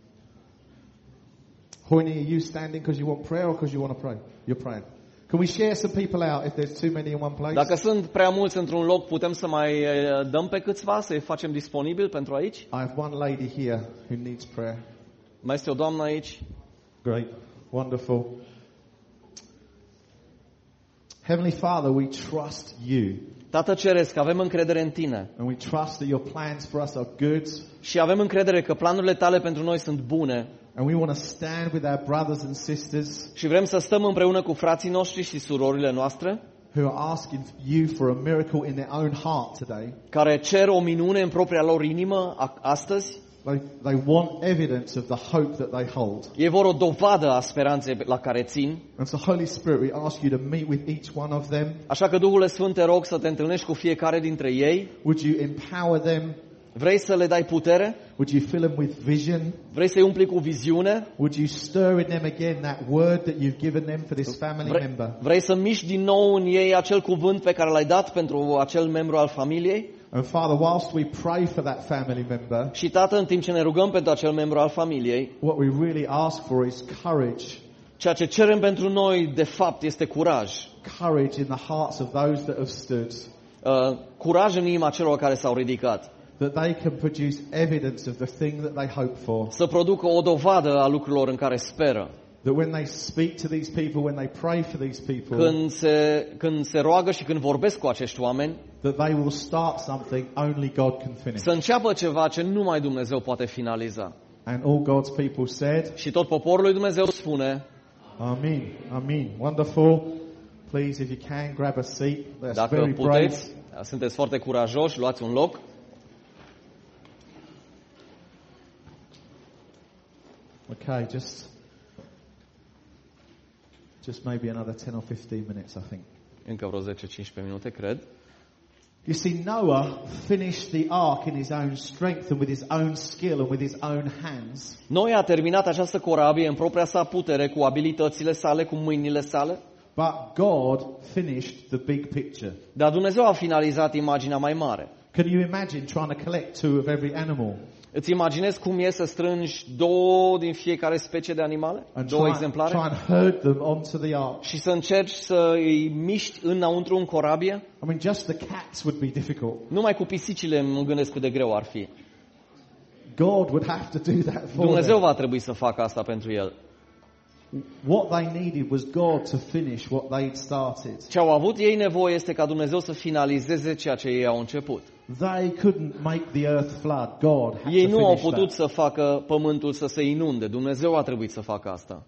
Hoyne, are you standing because you want prayer or because you want to pray? You're praying. Can we share some people out if there's too many in one place? Dacă sunt prea mulți într-un loc, putem să mai eh, dăm pe câțiva, să-i facem disponibil pentru aici? I have one lady here who needs prayer. Mai este o doamnă aici? Great. Wonderful. Heavenly Father, we trust you. Tată Ceresc, avem încredere în Tine And we trust that your plans for us are good. și avem încredere că planurile Tale pentru noi sunt bune And we want to stand with our brothers and sisters și vrem să stăm împreună cu frații noștri și surorile noastre who are asking you for a miracle in their own heart today. care cer o minune în propria lor inimă a- astăzi. They, they want evidence of the hope that they hold. Ei vor o dovadă a speranței la care țin. And so, Holy Spirit, we ask you to meet with each one of them. Așa că, Duhule Sfânt, te rog să te întâlnești cu fiecare dintre ei. Would you empower them? Vrei să le dai putere? Would you fill them with vision? Vrei să-i umpli cu viziune? Would you stir in them again that word that you've given them for this family Vrei, member? vrei să miști din nou în ei acel cuvânt pe care l-ai dat pentru acel membru al familiei? And Father, whilst we pray for that family member, Și, Tată, în timp ce ne rugăm pentru acel membru al familiei, what we really ask for is courage. ceea ce cerem pentru noi, de fapt, este curaj. Courage in the hearts of those that have stood. Uh, curaj în inima celor care s-au ridicat. That they can produce evidence of the thing that they hope for. Să producă o dovadă a lucrurilor în care speră. That when they speak to these people, when they pray for these people, Când se, când se roagă și când vorbesc cu acești oameni, that they will start something only God can finish. să înceapă ceva ce numai Dumnezeu poate finaliza. And all God's people said, Și tot poporul lui Dumnezeu spune, Amen, Amen. Wonderful. Please, if you can, grab a seat. That's dacă very brave. puteți, sunteți foarte curajoși, luați un loc. Okay, just, just maybe another ten or fifteen minutes, I think. Încă vreo zece cincisprezece minute, cred. You see, Noah finished the ark in his own strength and with his own skill and with his own hands. Noe a terminat această corabie în propria sa putere, cu abilitățile sale, cu mâinile sale, But God finished the big picture. dar Dumnezeu a finalizat imaginea mai mare. Can you imagine trying to collect two of every animal Îți imaginezi cum e să strângi două din fiecare specie de animale? and Două try, exemplare? try and herd them onto the ark? Și să încerci să îi miști înăuntru în corabie? I mean, just the cats would be difficult. Numai cu pisicile mă gândesc cât de greu ar fi. God would have to do that for Dumnezeu them. va trebui să facă asta pentru el. What they needed was God to finish what they'd started. Ce au avut ei nevoie este ca Dumnezeu să finalizeze ceea ce ei au început. They couldn't make the earth flood. God had Ei to nu au finish putut that. să facă pământul să se inunde. Dumnezeu a trebuit să facă asta.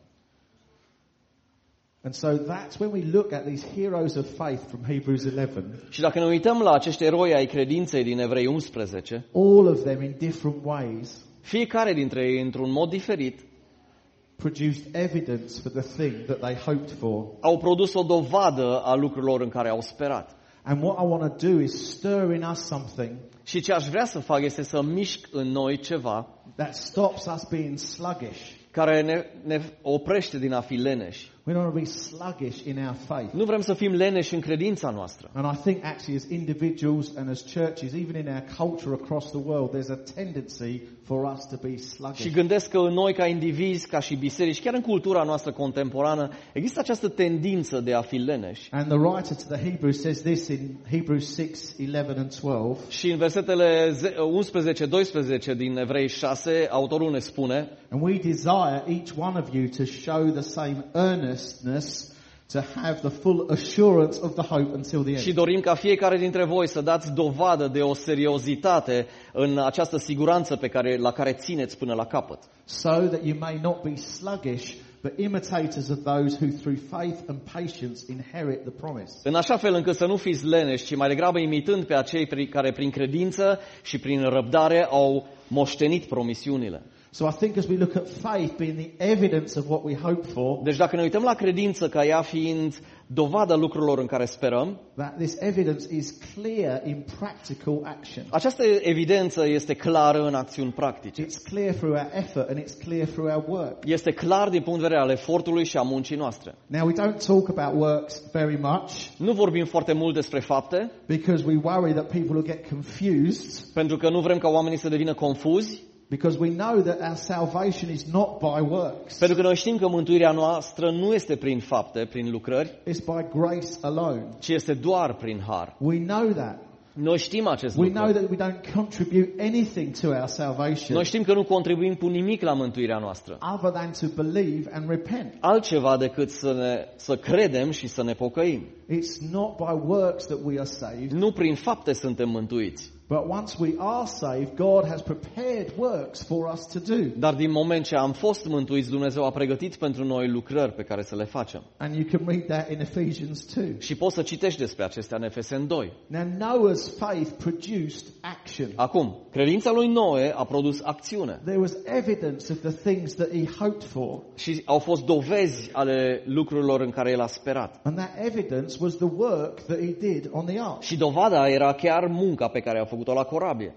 And so that's when we look at these heroes of faith from Hebrews eleven. Și dacă ne uităm la acești eroi ai credinței din Evrei unsprezece, All of them in different ways fiecare dintre ei într-un mod diferit produced evidence for the thing that they hoped for. au produs o dovadă a lucrurilor în care au sperat. And what I want to do is stir in us something Și ce aș vrea să fac este să mișc în noi ceva that stops us being sluggish. care ne, ne oprește din a fi leneși. We don't want to be sluggish in our faith. Nu vrem să fim leneși în credința noastră. And I think actually as individuals and as churches, even in our culture across the world, there's a tendency for us to be Și sluggish. gândesc că în noi ca indivizi, ca și biserici, chiar în cultura noastră contemporană, există această tendință de a fi leneși. And the writer to the Hebrews says this in Hebrews six, eleven and twelve. Și în versetele unsprezece doisprezece din Evrei șase, autorul ne spune: And we desire each one of you to show the same earnestness to have the full assurance of the hope until the și end. dorim ca fiecare dintre voi să dați dovadă de o seriozitate în această siguranță pe care, la care țineți până la capăt. So that you may not be sluggish, but imitators of those who through faith and patience inherit the promise. În așa fel încât să nu fiți leneși, ci mai degrabă imitând pe acei care prin credință și prin răbdare au moștenit promisiunile. So I think as we look at faith being the evidence of what we hope for, Deci dacă ne uităm la credință ca ea fiind dovada lucrurilor în care sperăm, that this evidence is clear in practical action. această evidență este clară în acțiuni practice. It's clear through our effort and it's clear through our work. Este clar din punct de vedere al efortului și a muncii noastre. Now we don't talk about works very much Nu vorbim foarte mult despre fapte, because we worry that people will get confused, pentru că nu vrem ca oamenii să devină confuzi, because we know that our salvation is not by works. pentru că noi știm că mântuirea noastră nu este prin fapte, prin lucrări, It's by grace alone. ci este doar prin har. We know that. Noi știm acest We know lucru. that we don't contribute anything to our salvation Noi știm că nu contribuim cu nimic la mântuirea noastră. other than to believe and repent. Altceva decât să, ne, să credem și să ne pocăim. It's not by works that we are saved, Nu prin fapte suntem mântuiți. but once we are saved, God has prepared works for us to do. Dar din moment ce am fost mântuiți, Dumnezeu a pregătit pentru noi lucrări pe care să le facem. And you can read that in Ephesians two. Și poți să citești despre acestea în Efeseni doi. Now Noah's faith produced action. Acum, credința lui Noe a produs acțiune. There was evidence of the things that he hoped for. Și au fost dovezi ale lucrurilor în care el a sperat. And that evidence was the work that he did on the ark. Și dovada era chiar munca pe care a făcut-o la corabie.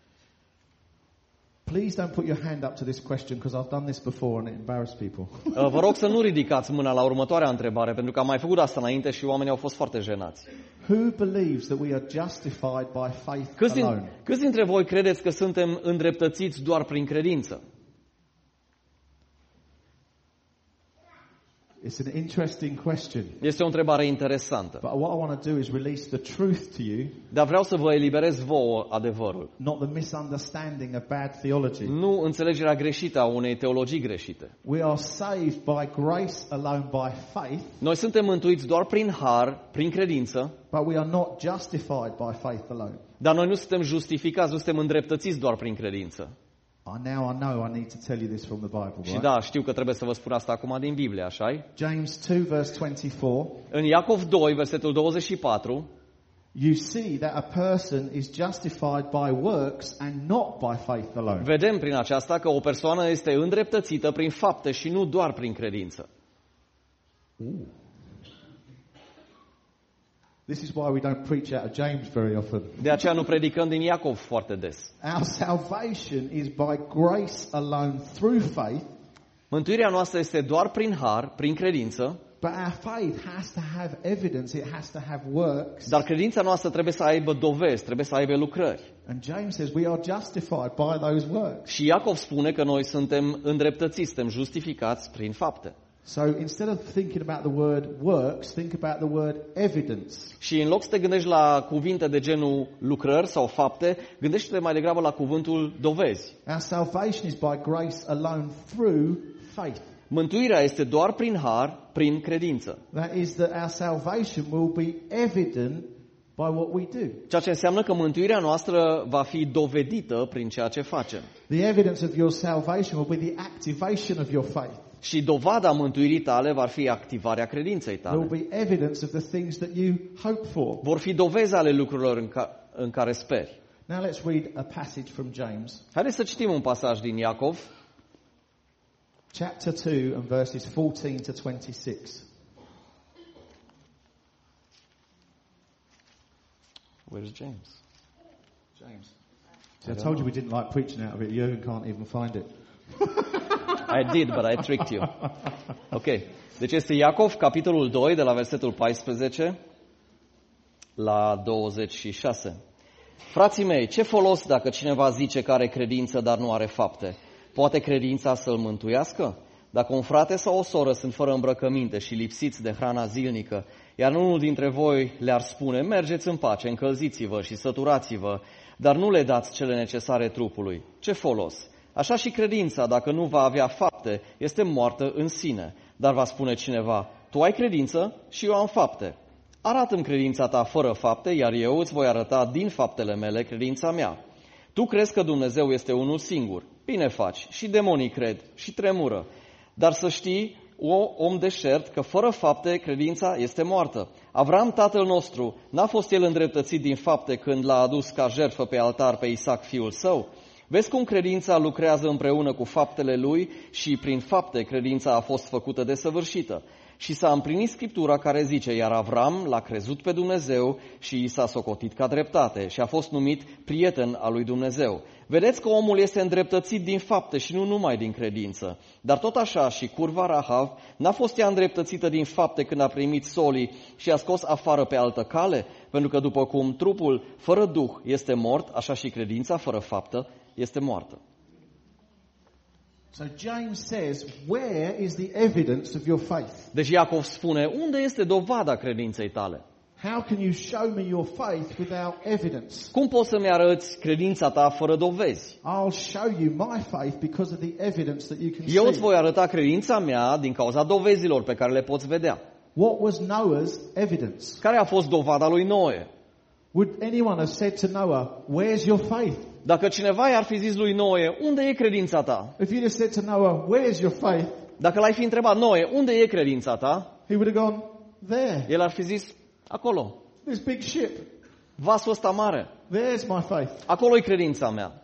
Please don't put your hand up to this question because I've done this before and it embarrassed people. Uh, Vă rog să nu ridicați mâna la următoarea întrebare, pentru că am mai făcut asta înainte și oamenii au fost foarte jenați. Who believes that we are justified by faith Câți, din, alone? câți dintre voi credeți că suntem îndreptățiți doar prin credință? It's an interesting question. Este o întrebare interesantă. But what I want to do is release the truth to you, Dar vreau să vă eliberez vouă adevărul. not the misunderstanding of bad theology. Nu înțelegerea greșită a unei teologii greșite. We are saved by grace alone, by faith, Noi suntem mântuiți doar prin har, prin credință, but we are not justified by faith alone. dar noi nu suntem justificați, nu suntem îndreptățiți doar prin credință. I now I know I need to tell you this from the Bible, Și right? da, știu că trebuie să vă spun asta acum din Biblie, așa-i? James two verse twenty-four, În Iacov doi, versetul douăzeci și patru, you see that a person is justified by works and not by faith alone. vedem prin aceasta că o persoană este îndreptățită prin fapte și nu doar prin credință. This is why we don't preach out of James very often. De aceea nu predicăm din Iacov foarte des. Our salvation is by grace alone through faith, Mântuirea noastră este doar prin har, prin credință, but our faith has to have evidence, it has to have works. dar credința noastră trebuie să aibă dovezi, trebuie să aibă lucrări. And James says we are justified by those works. Și Iacov spune că noi suntem îndreptățiți, suntem justificați prin fapte. So instead of thinking about the word works, think about the word evidence. Și în loc să te gândești la cuvinte de genul lucrări sau fapte, gândește-te mai degrabă la cuvântul dovezi. Our salvation is by grace alone through faith. Mântuirea este doar prin har, prin credință. That is that our salvation will be evident by what we do. Ceea ce înseamnă că mântuirea noastră va fi dovedită prin ceea ce facem. The evidence of your salvation will be the activation of your faith. Și dovada mântuirii tale va fi activarea credinței There will tale. be evidence of the things that you hope for. Vor fi dovezi ale lucrurilor în, ca, în care speri. Now let's read a passage from James, Haideți să citim un pasaj din Iacov, chapter two and verses fourteen to twenty-six. Where's James? James. See, I told you we didn't like preaching out of it. Jürgen can't even find it. I did, but I tricked you. Ok. Deci este Iacov, capitolul doi, de la versetul paisprezece la douăzeci și șase. Frații mei, ce folos dacă cineva zice că are credință, dar nu are fapte? Poate credința să-l mântuiască? Dacă un frate sau o soră sunt fără îmbrăcăminte și lipsiți de hrana zilnică, iar unul dintre voi le-ar spune, mergeți în pace, încălziți-vă și săturați-vă, dar nu le dați cele necesare trupului, ce folos? Așa și credința, dacă nu va avea fapte, este moartă în sine. Dar va spune cineva, tu ai credință și eu am fapte. Arată-mi credința ta fără fapte, iar eu îți voi arăta din faptele mele credința mea. Tu crezi că Dumnezeu este unul singur. Bine faci, și demonii cred și tremură. Dar să știi, o om deșert, că fără fapte credința este moartă. Avram, tatăl nostru, n-a fost el îndreptățit din fapte când l-a adus ca jertfă pe altar pe Isaac, fiul său? Vezi cum credința lucrează împreună cu faptele lui și prin fapte credința a fost făcută desăvârșită. Și s-a împlinit Scriptura care zice, iar Avram l-a crezut pe Dumnezeu și i s-a socotit ca dreptate și a fost numit prieten al lui Dumnezeu. Vedeți că omul este îndreptățit din fapte și nu numai din credință. Dar tot așa și curva Rahav n-a fost ea îndreptățită din fapte când a primit solii și a scos afară pe altă cale? Pentru că după cum trupul fără duh este mort, așa și credința fără faptă este moartă. So James says, where is the evidence of your faith? Deci Iacov spune, unde este dovada credinței tale? How can you show me your faith without evidence? Cum poți să-mi arăți credința ta fără dovezi? I'll show you my faith because of the evidence that you can Eu îți see. voi arăta credința mea din cauza dovezilor pe care le poți vedea. What was Noah's evidence? Care a fost dovada lui Noe? Would anyone have said to Noah, where's your faith? Dacă cineva i-ar fi zis lui Noe, unde e credința ta? If you'd have said to Noah, where's your faith? Dacă l-ai fi întrebat, Noe, unde e credința ta? He would have gone, there. El ar fi zis, acolo, This big ship. vasul ăsta mare, There's my faith. acolo e credința mea.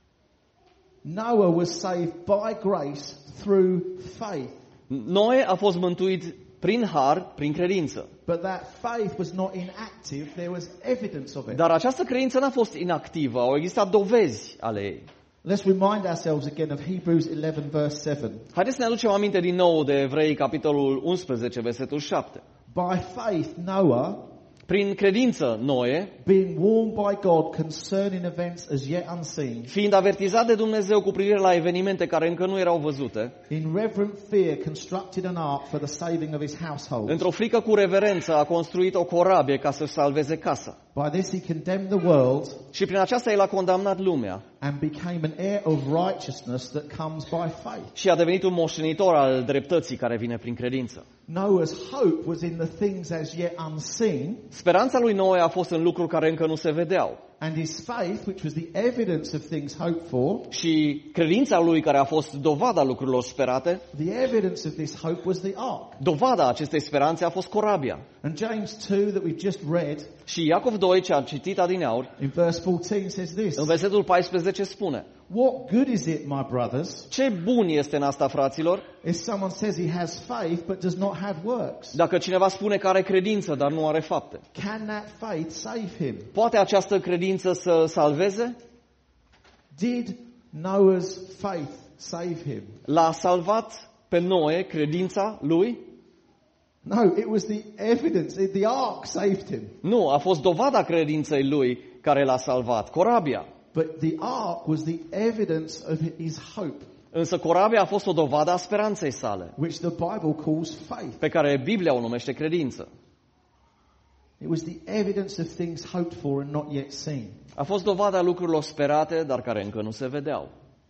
Noah was saved by grace through faith. Noe a fost mântuit prin har, prin credință. But that faith was not inactive. There was evidence of it. Dar această credință n-a fost inactivă, au existat dovezi ale ei. Let's remind ourselves again of Hebrews eleven verse seven. Haideți să ne aducem aminte din nou de Evrei, capitolul unsprezece, versetul șapte. By faith, Noah, Prin credință, Noe, being warned by God concerning events as yet unseen, fiind avertizat de Dumnezeu cu privire la evenimente care încă nu erau văzute, in reverent fear constructed an ark for the saving of his household. într-o frică cu reverență a construit o corabie ca să-și salveze casa. By this he condemned the world Și prin aceasta el a condamnat lumea and became an heir of righteousness that comes by faith. și a devenit un moștenitor al dreptății care vine prin credință. Noah's hope was in the things as yet unseen, Speranța lui Noe a fost în lucruri care încă nu se vedeau. and his faith, which was the evidence of things hoped for, Și credința lui, care a fost dovada lucrurilor sperate, the evidence of this hope was the ark. dovada acestei speranțe a fost corabia. And James two that we've just read Și Iacov doi, ce am citit adineauri, in verse fourteen says this: în versetul paisprezece spune: What good is it, my brothers, ce bun este în asta, fraților, if someone says he has faith but does not have works? dacă cineva spune că are credință, dar nu are fapte? Can that faith save him? Poate această credință să salveze? Did Noah's faith save him? L-a salvat pe Noe credința lui? No, it was the evidence. The ark saved him. Nu, a fost dovada credinței lui care l-a salvat, corabia. But the ark was the evidence of his hope, Însă corabia a fost o dovadă a speranței sale, which the Bible calls faith. pe care Biblia o numește credință. It was the evidence of things hoped for and not yet seen. A fost dovada lucrurilor sperate, dar care încă nu se vedeau.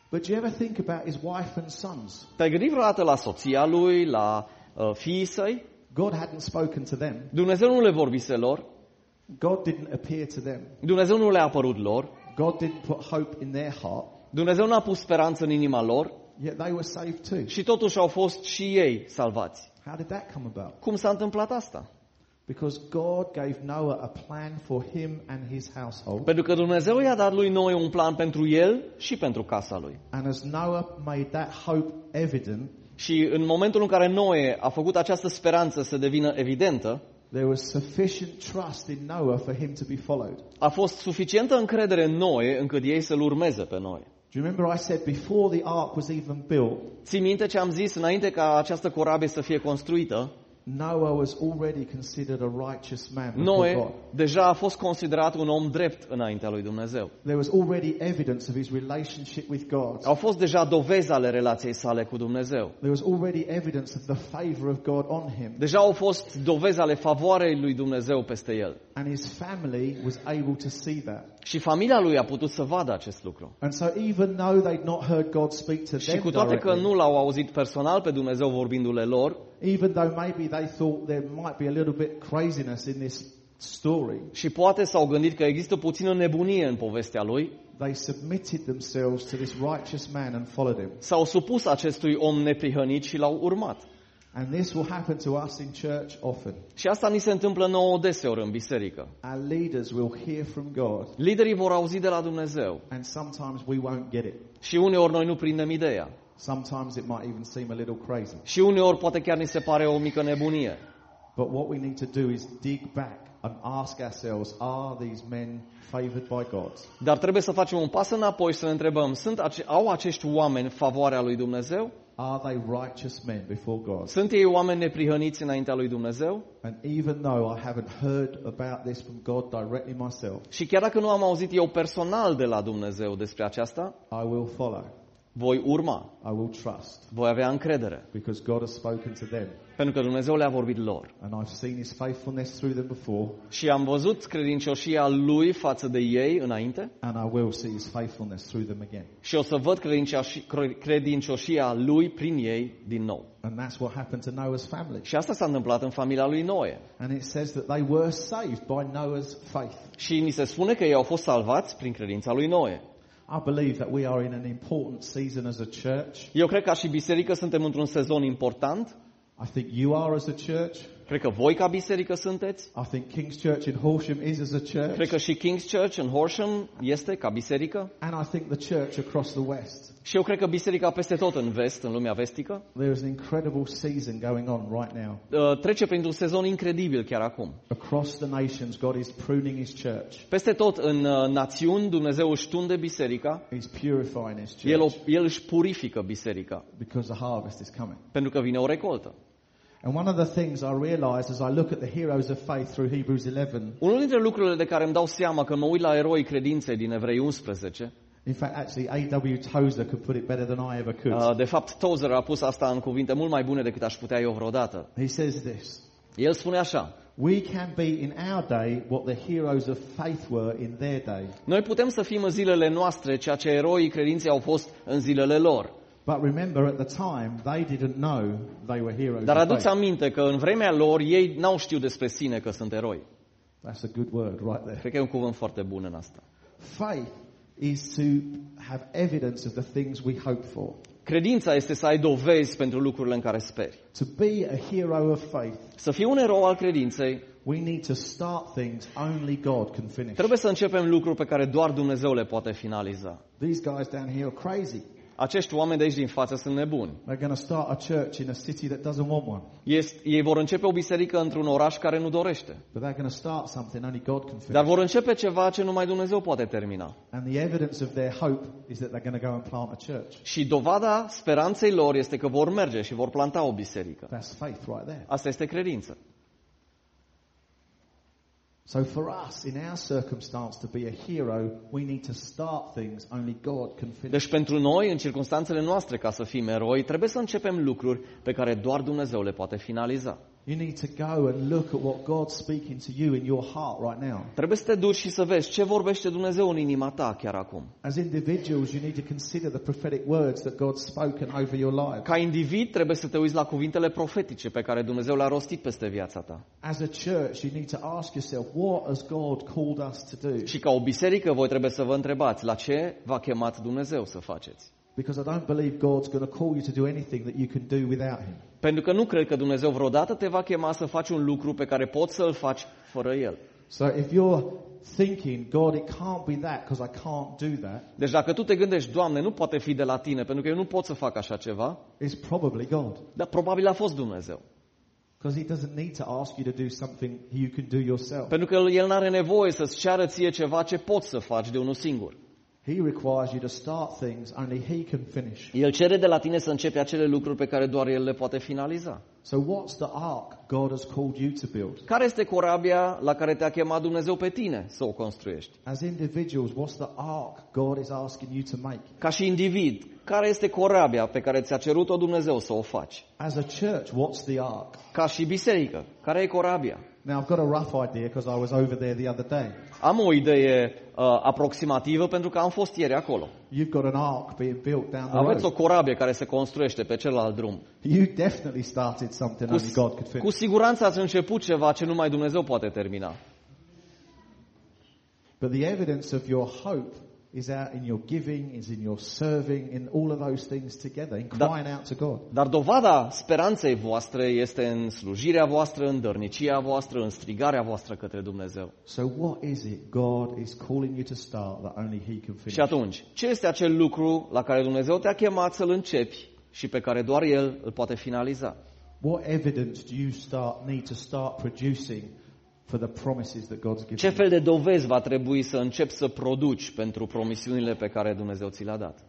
But do you ever think about his wife and sons? Te-ai gândit vreodată la soția lui, la uh, fiii săi? God hadn't spoken to them. Dumnezeu nu le vorbise lor. God didn't appear to them. Dumnezeu nu le-a apărut lor. God didn't put hope in their heart. Dumnezeu n-a pus speranță în inima lor. Yet they were saved too. Și totuși au fost și ei salvați. How did that come about? Cum s-a întâmplat asta? Because God gave Noah a plan for him and his household. Pentru că Dumnezeu i-a dat lui Noe un plan pentru el și pentru casa lui. And as Noah made that hope evident, Și în momentul în care Noe a făcut această speranță să devină evidentă, there was sufficient trust in Noah for him to be followed. a fost suficientă încredere în Noe încât ei să-l urmeze pe Noe. Do you remember I said before the ark was even built, Ții minte ce am zis înainte ca această corabie să fie construită? Noah was already considered a righteous man before Noe God. deja a fost considerat un om drept înaintea lui Dumnezeu. There was already evidence of his relationship with God. Au fost deja dovezi ale relației sale cu Dumnezeu. There was already evidence of the favor of God on him. Deja au fost dovezi ale favoarei lui Dumnezeu peste el. And his family was able to see that. Și familia lui a putut să vadă acest lucru. And so even though they'd not heard God speak to Și them cu toate că directly, nu l-au auzit personal pe Dumnezeu vorbindu-le lor, even though maybe they thought there might be a little bit craziness in this story, și poate s-au gândit că există puțină nebunie în povestea lui, they submitted themselves to this righteous man and followed him. s-au supus acestui om neprihănit și l-au urmat. And this will happen to us in church often. Și asta ni se întâmplă nouă deseori în biserică. Our leaders will hear from God, Liderii vor auzi de la Dumnezeu and sometimes we won't get it. și uneori noi nu prindem ideea. Sometimes it might even seem a little crazy. Și uneori poate chiar ni se pare o mică nebunie. But what we need to do is dig back and ask ourselves, are these men favored by God? Dar trebuie să facem un pas înapoi și să ne întrebăm, sunt ace- au acești oameni favoarea lui Dumnezeu? Are they righteous men before God? Sunt ei oameni neprihăniți înaintea lui Dumnezeu? And even though I haven't heard about this from God directly myself, Și chiar dacă nu am auzit eu personal de la Dumnezeu despre aceasta, I will follow. voi urma, I will trust. voi avea încredere, Because God has spoken to them. pentru că Dumnezeu le-a vorbit lor. And I've seen his faithfulness through them before. Și am văzut credincioșia lui față de ei înainte And I will see his faithfulness through them again. și o să văd credincioși- credincioșia lui prin ei din nou. And that's what happened to Noah's family. Și asta s-a întâmplat în familia lui Noe. And it says that they were saved by Noah's faith. Și ni se spune că ei au fost salvați prin credința lui Noe. I believe that we are in an important season as a church. Eu cred că și biserică suntem într-un sezon important. I think you are as a church. Cred că voi ca biserică sunteți. I think King's Church in Horsham is as a church. Cred că și King's Church în Horsham este ca biserică. And I think the church across the West. Și eu cred că biserica peste tot în vest, în lumea vestică, There is an incredible season going on right now. uh, trece printr-un sezon incredibil chiar acum. Across the nations, God is pruning his church. Peste tot în uh, națiuni, Dumnezeu își tunde biserica, He's purifying his El, o, church El își purifică biserica, because the harvest is coming. pentru că vine o recoltă. And one of the things I realize as I look at the heroes of faith through Hebrews eleven, Unul dintre lucrurile de care îmi dau seama când mă uit la eroii credinței din Evrei unsprezece, in fact, actually, A W Tozer could put it better than I ever could. uh, de fapt Tozer a pus asta în cuvinte mult mai bune decât aș putea eu vreodată. He says this: El spune așa: we can be in our day what the heroes of faith were in their day. noi putem să fim în zilele noastre ceea ce eroii credinței au fost în zilele lor. But remember, at the time, they didn't know they were heroes Dar of aduți faith. aminte că în vremea lor ei n-au știut despre sine că sunt eroi. That's a good word right there. Cred că e un cuvânt foarte bun în asta. Faith is to have evidence of the things we hope for. Credința este să ai dovezi pentru lucrurile în care speri. To be a hero of faith, Să fii un erou al credinței, we need to start things only God can finish. trebuie să începem lucruri pe care doar Dumnezeu le poate finaliza. These guys down here are crazy. Acești oameni de aici din față sunt nebuni. They're going to start a church in a city that doesn't want one. Este, ei vor începe o biserică într-un oraș care nu dorește. But they're going to start something only God can Dar finish. vor începe ceva ce numai Dumnezeu poate termina. And the evidence of their hope is that they're going to go and plant a church. Și dovada speranței lor este că vor merge și vor planta o biserică. That's faith right there. Asta este credință. So for us, in our circumstance, to be a hero, we need to start things only God can finish. Deci pentru noi, în circunstanțele noastre, ca să fim eroi, trebuie să începem lucruri pe care doar Dumnezeu le poate finaliza. You need to go and look at what God's speaking to you in your heart right now. Trebuie să te duci și să vezi ce vorbește Dumnezeu în inima ta chiar acum. As individuals, you need to consider the prophetic words that God's spoken over your life. Ca individ trebuie să te uiți la cuvintele profetice pe care Dumnezeu le-a rostit peste viața ta. As a church, you need to ask yourself, what has God called us to do? Și ca o biserică voi trebuie să vă întrebați la ce v-a chemat Dumnezeu să faceți. Because I don't believe God's going to call you to do anything that you can do without Him. Pentru că nu cred că Dumnezeu vreodată te va chema să faci un lucru pe care poți să-l faci fără El. So if you're thinking, God, it can't be that because I can't do that, Deci dacă tu te gândești, Doamne, nu poate fi de la tine, pentru că eu nu pot să fac așa ceva, it's probably God. dar probabil a fost Dumnezeu. Because He doesn't need to ask you to do something you can do yourself. Pentru că El n-are nevoie să-ți ceară ție ceva ce poți să faci de unul singur. He requires you to start things only He can finish. El cere de la tine să începi acele lucruri pe care doar El le poate finaliza. So what's the ark God has called you to build? Care este corabia la care te-a chemat Dumnezeu pe tine să o construiești? As individuals, what's the ark God is asking you to make? Ca și individ, care este corabia pe care ți-a cerut-o Dumnezeu să o faci? As a church, what's the ark? Ca și biserică, care e corabia? Now, I've got a rough idea because I was over there the other day. Am o idee uh, aproximativă pentru că am fost ieri acolo. You've got an ark being built down the Aveți o road. corabie care se construiește pe celălalt drum. You definitely started something Cu, only God could cu finish. siguranță ați început ceva ce numai Dumnezeu poate termina. But the evidence of your hope is out in your giving, is in your serving, in all of those things together, in Da. crying out to God. Dar dovada speranței voastre este în slujirea voastră, în dărnicia voastră, în strigarea voastră către Dumnezeu. So what is it God is calling you to start that only He can finish? Și atunci, ce este acel lucru la care Dumnezeu te-a chemat să-l începi și pe care doar El îl poate finaliza? What evidence do you start need to start producing for the promises that God's given Ce you? fel de dovezi va trebui să începi să produci pentru promisiunile pe care Dumnezeu ți le-a dat?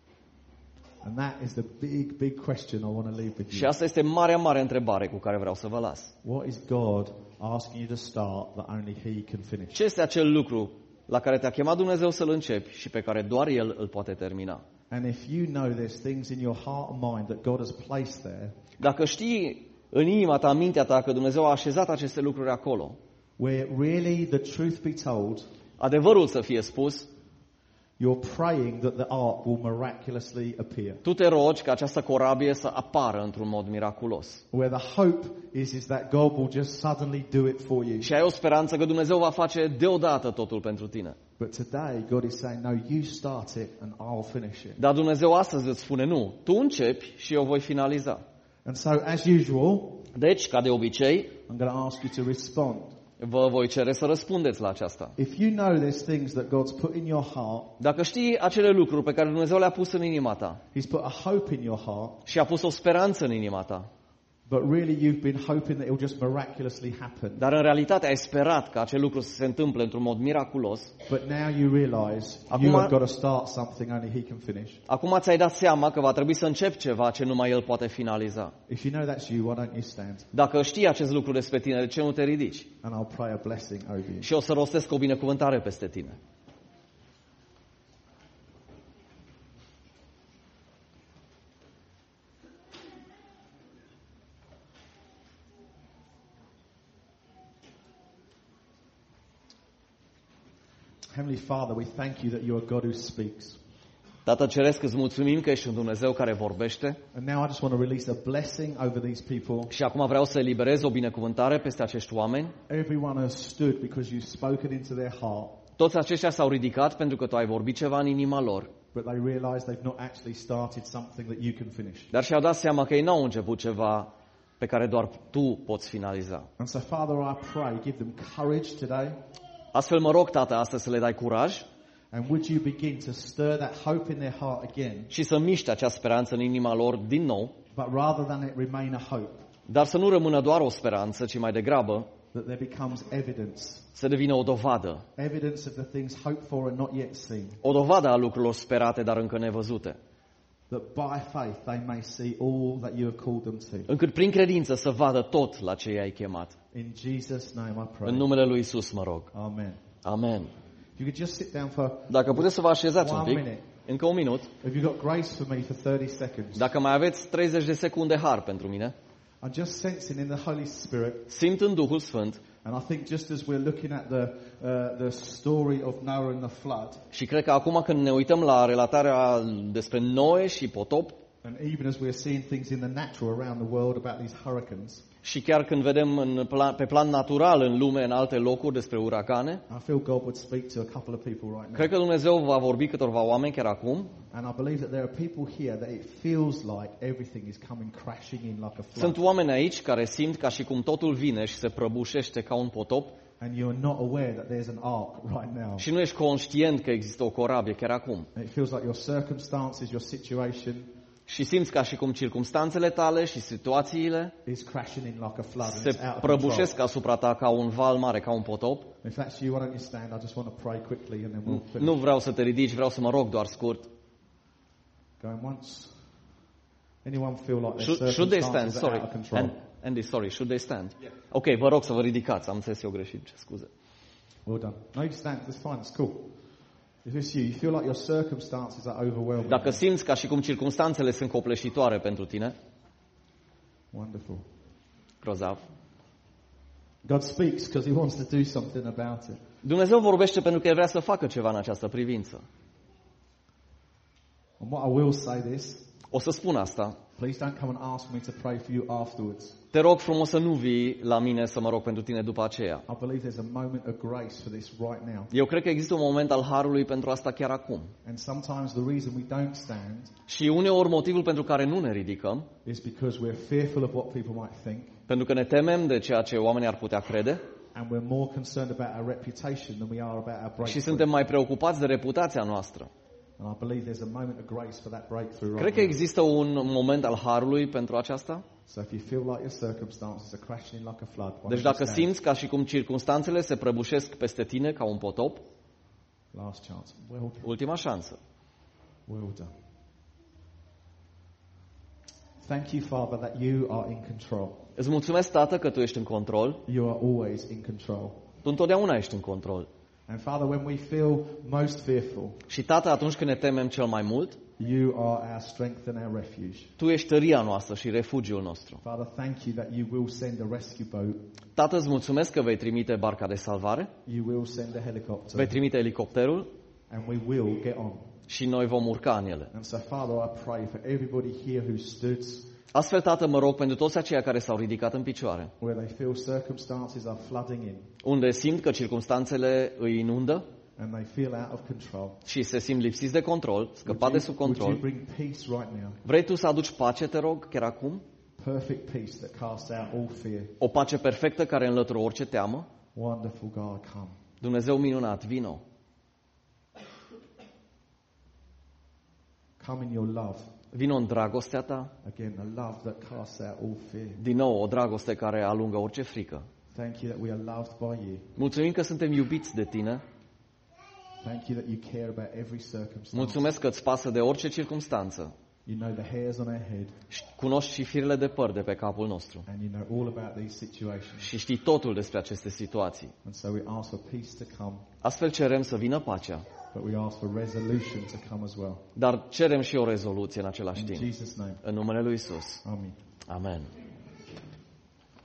And that is the big, big question I want to leave with Și you. asta este marea, mare întrebare cu care vreau să vă las. What is God asking you to start that only He can finish? Ce este acel lucru la care te-a chemat Dumnezeu să-l începi și pe care doar El îl poate termina? And if you know there's things in your heart and mind that God has placed there, Dacă știi în inima ta, în mintea ta că Dumnezeu a așezat aceste lucruri acolo, where really the truth be told, adevărul să fie spus, you're praying that the ark will miraculously appear. tu te rogi ca această corabie să apară într-un mod miraculos. Where the hope is, is that God will just suddenly do it for you. Și ai o speranță că Dumnezeu va face deodată totul pentru tine. But today, God is saying, no, you start it and I'll finish it. Dar Dumnezeu astăzi îți spune, nu, tu începi și eu voi finaliza. And so, as usual, Deci, ca de obicei, I'm going to ask you to respond. vă voi cere să răspundeți la aceasta. If you know there's things that God's put in your heart, Dacă știi acele lucruri pe care Dumnezeu le-a pus în inima ta He's put a hope in your heart, și a pus o speranță în inima ta, but really you've been hoping that it will just miraculously happen. dar în realitate ai sperat ca acel lucru să se întâmple într-un mod miraculos, But now you realize Acum- you have got to start something only He can finish. acum ți-ai dat seama că va trebui să începi ceva ce numai El poate finaliza. If you know that's you, why don't you stand? Dacă știi acest lucru despre tine, de ce nu te ridici? And I'll pray a blessing over you. Și o să rostesc o binecuvântare peste tine. Heavenly Father, we thank you that you're a God who speaks. Tată Ceresc, îți mulțumim că ești un Dumnezeu care vorbește And now I just want to release a blessing over these people. și acum vreau să eliberez o binecuvântare peste acești oameni. Everyone has stood because you've spoken into their heart, Toți aceștia s-au ridicat pentru că Tu ai vorbit ceva în inima lor, but they realize they've not actually started something that you can finish. dar și-au dat seama că ei n-au început ceva pe care doar Tu poți finaliza. And so, Father, I pray, give them courage today. Astfel mă rog, Tată, astăzi să le dai curaj And would you begin to stir that hope in their heart again, și să miște acea speranță în inima lor din nou, but rather than it remain a hope, dar să nu rămână doar o speranță, ci mai degrabă that there becomes evidence. să devină o dovadă. Evidence of the things hoped for and not yet seen. O dovadă a lucrurilor sperate, dar încă nevăzute. That by faith they may see all that you have called them to. Încât prin credință să vadă tot la ce i-ai chemat. In Jesus' name I În pray. numele lui Isus mă rog. Amen. Amen. If you could just sit down for, Dacă puteți să vă așezați un One pic, minute. încă un minut, if you've got grace for me for thirty seconds. dacă mai aveți treizeci de secunde har pentru mine, I'm just sensing in the Holy Spirit, simt în Duhul Sfânt, and I think just as we're looking at the uh, the story of Noah and the flood, și cred că acum când ne uităm la relatarea despre Noe și potop, and even as we're seeing things in the natural around the world about these hurricanes, și chiar când vedem în plan, pe plan natural în lume, în alte locuri, despre uragane, I feel God would speak to a couple of people right now. cred că Dumnezeu va vorbi câtorva oameni chiar acum. And I believe that there are people here that it feels like everything is coming crashing in like a flood. Sunt oameni aici care simt ca și cum totul vine și se prăbușește ca un potop And you're not aware that there's an ark right now. și nu ești conștient că există o corabie chiar acum. And it feels like your circumstances, your situation Și simți ca și cum circumstanțele tale și situațiile is crashing in like a flood. And se it's out of prăbușesc control. asupra ta ca un val mare, ca un potop. If that's you, why don't you stand? I just want to pray quickly and then we'll finish. Nu vreau să te ridici, vreau să mă rog doar scurt. Going once. Anyone feel like their Should, should they stand? circumstances are Sorry. out of control? And, Andy, sorry, should they stand? Ok, vă rog să vă ridicați. Am înțeles eu greșit, ce scuze. Well done. No, you stand. That's fine. It's cool. If it's you, you feel like your circumstances are overwhelming. Dacă simți ca și cum circumstanțele sunt copleșitoare pentru tine, Wonderful. grozav. God speaks because He wants to do something about it. Dumnezeu vorbește pentru că El vrea să facă ceva în această privință. And what I will say this, O să spun asta. please don't come and ask me to pray for you afterwards. Te rog frumos să nu vii la mine să mă rog pentru tine după aceea. I believe there's a moment of grace for this right now. Eu cred că există un moment al harului pentru asta chiar acum. And sometimes the reason we don't stand Și uneori motivul pentru care nu ne ridicăm, is because we're fearful of what people might think, pentru că ne temem de ceea ce oamenii ar putea crede and we're more concerned about our reputation than we are about our și breakthrough. suntem mai preocupați de reputația noastră. And I believe there's a moment of grace for that breakthrough right Cred că now. există un moment al harului pentru aceasta. So if you feel like your circumstances are crashing in like a flood, why Deci don't you dacă stand? simți ca și cum circumstanțele se prăbușesc peste tine ca un potop, Last chance. Well done. ultima șansă. Well done. Thank you, Father, that you are in control. Îți mulțumesc, Tată, că Tu ești în control. You are always in control. Tu întotdeauna ești în control. And Father, when we feel most fearful, Și, Tată, atunci când ne temem cel mai mult, you are our strength and our refuge. Tu ești tăria noastră și refugiul nostru. Father, thank you that you will send a rescue boat. Tată, îți mulțumesc că vei trimite barca de salvare, You will send a helicopter. vei trimite elicopterul And we will get on. și noi vom urca în ele. And so, Father, I pray for everybody here who stood, Astfel, Tată, mă rog pentru toți aceia care s-au ridicat în picioare, where they feel circumstances are flooding in, unde simt că circumstanțele îi inundă and they feel out of control. și se simt lipsiți de control, scăpați de sub Would you control. bring peace right now? Vrei Tu să aduci pace, te rog, chiar acum? Perfect peace that casts out all fear. O pace perfectă care înlătură orice teamă? Wonderful God, come. Dumnezeu minunat, vino. Come in your love. Vino în dragostea Ta. Again, a love that casts out all fear. Din nou, o dragoste care alungă orice frică. Thank you that we are loved by you. Mulțumim că suntem iubiți de Tine. Thank you that you care about every circumstance. Mulțumesc că îți pasă de orice circumstanță. You know the hairs on our head, Și cunoști și firele de păr de pe capul nostru. and you know all about these situations. Și știi totul despre aceste situații. And so we ask for peace to come, Astfel cerem să vină pacea. but we ask for resolution to come as well. Dar cerem și o rezoluție în același In timp. Jesus' name, În numele Lui Isus. Amen. Amen.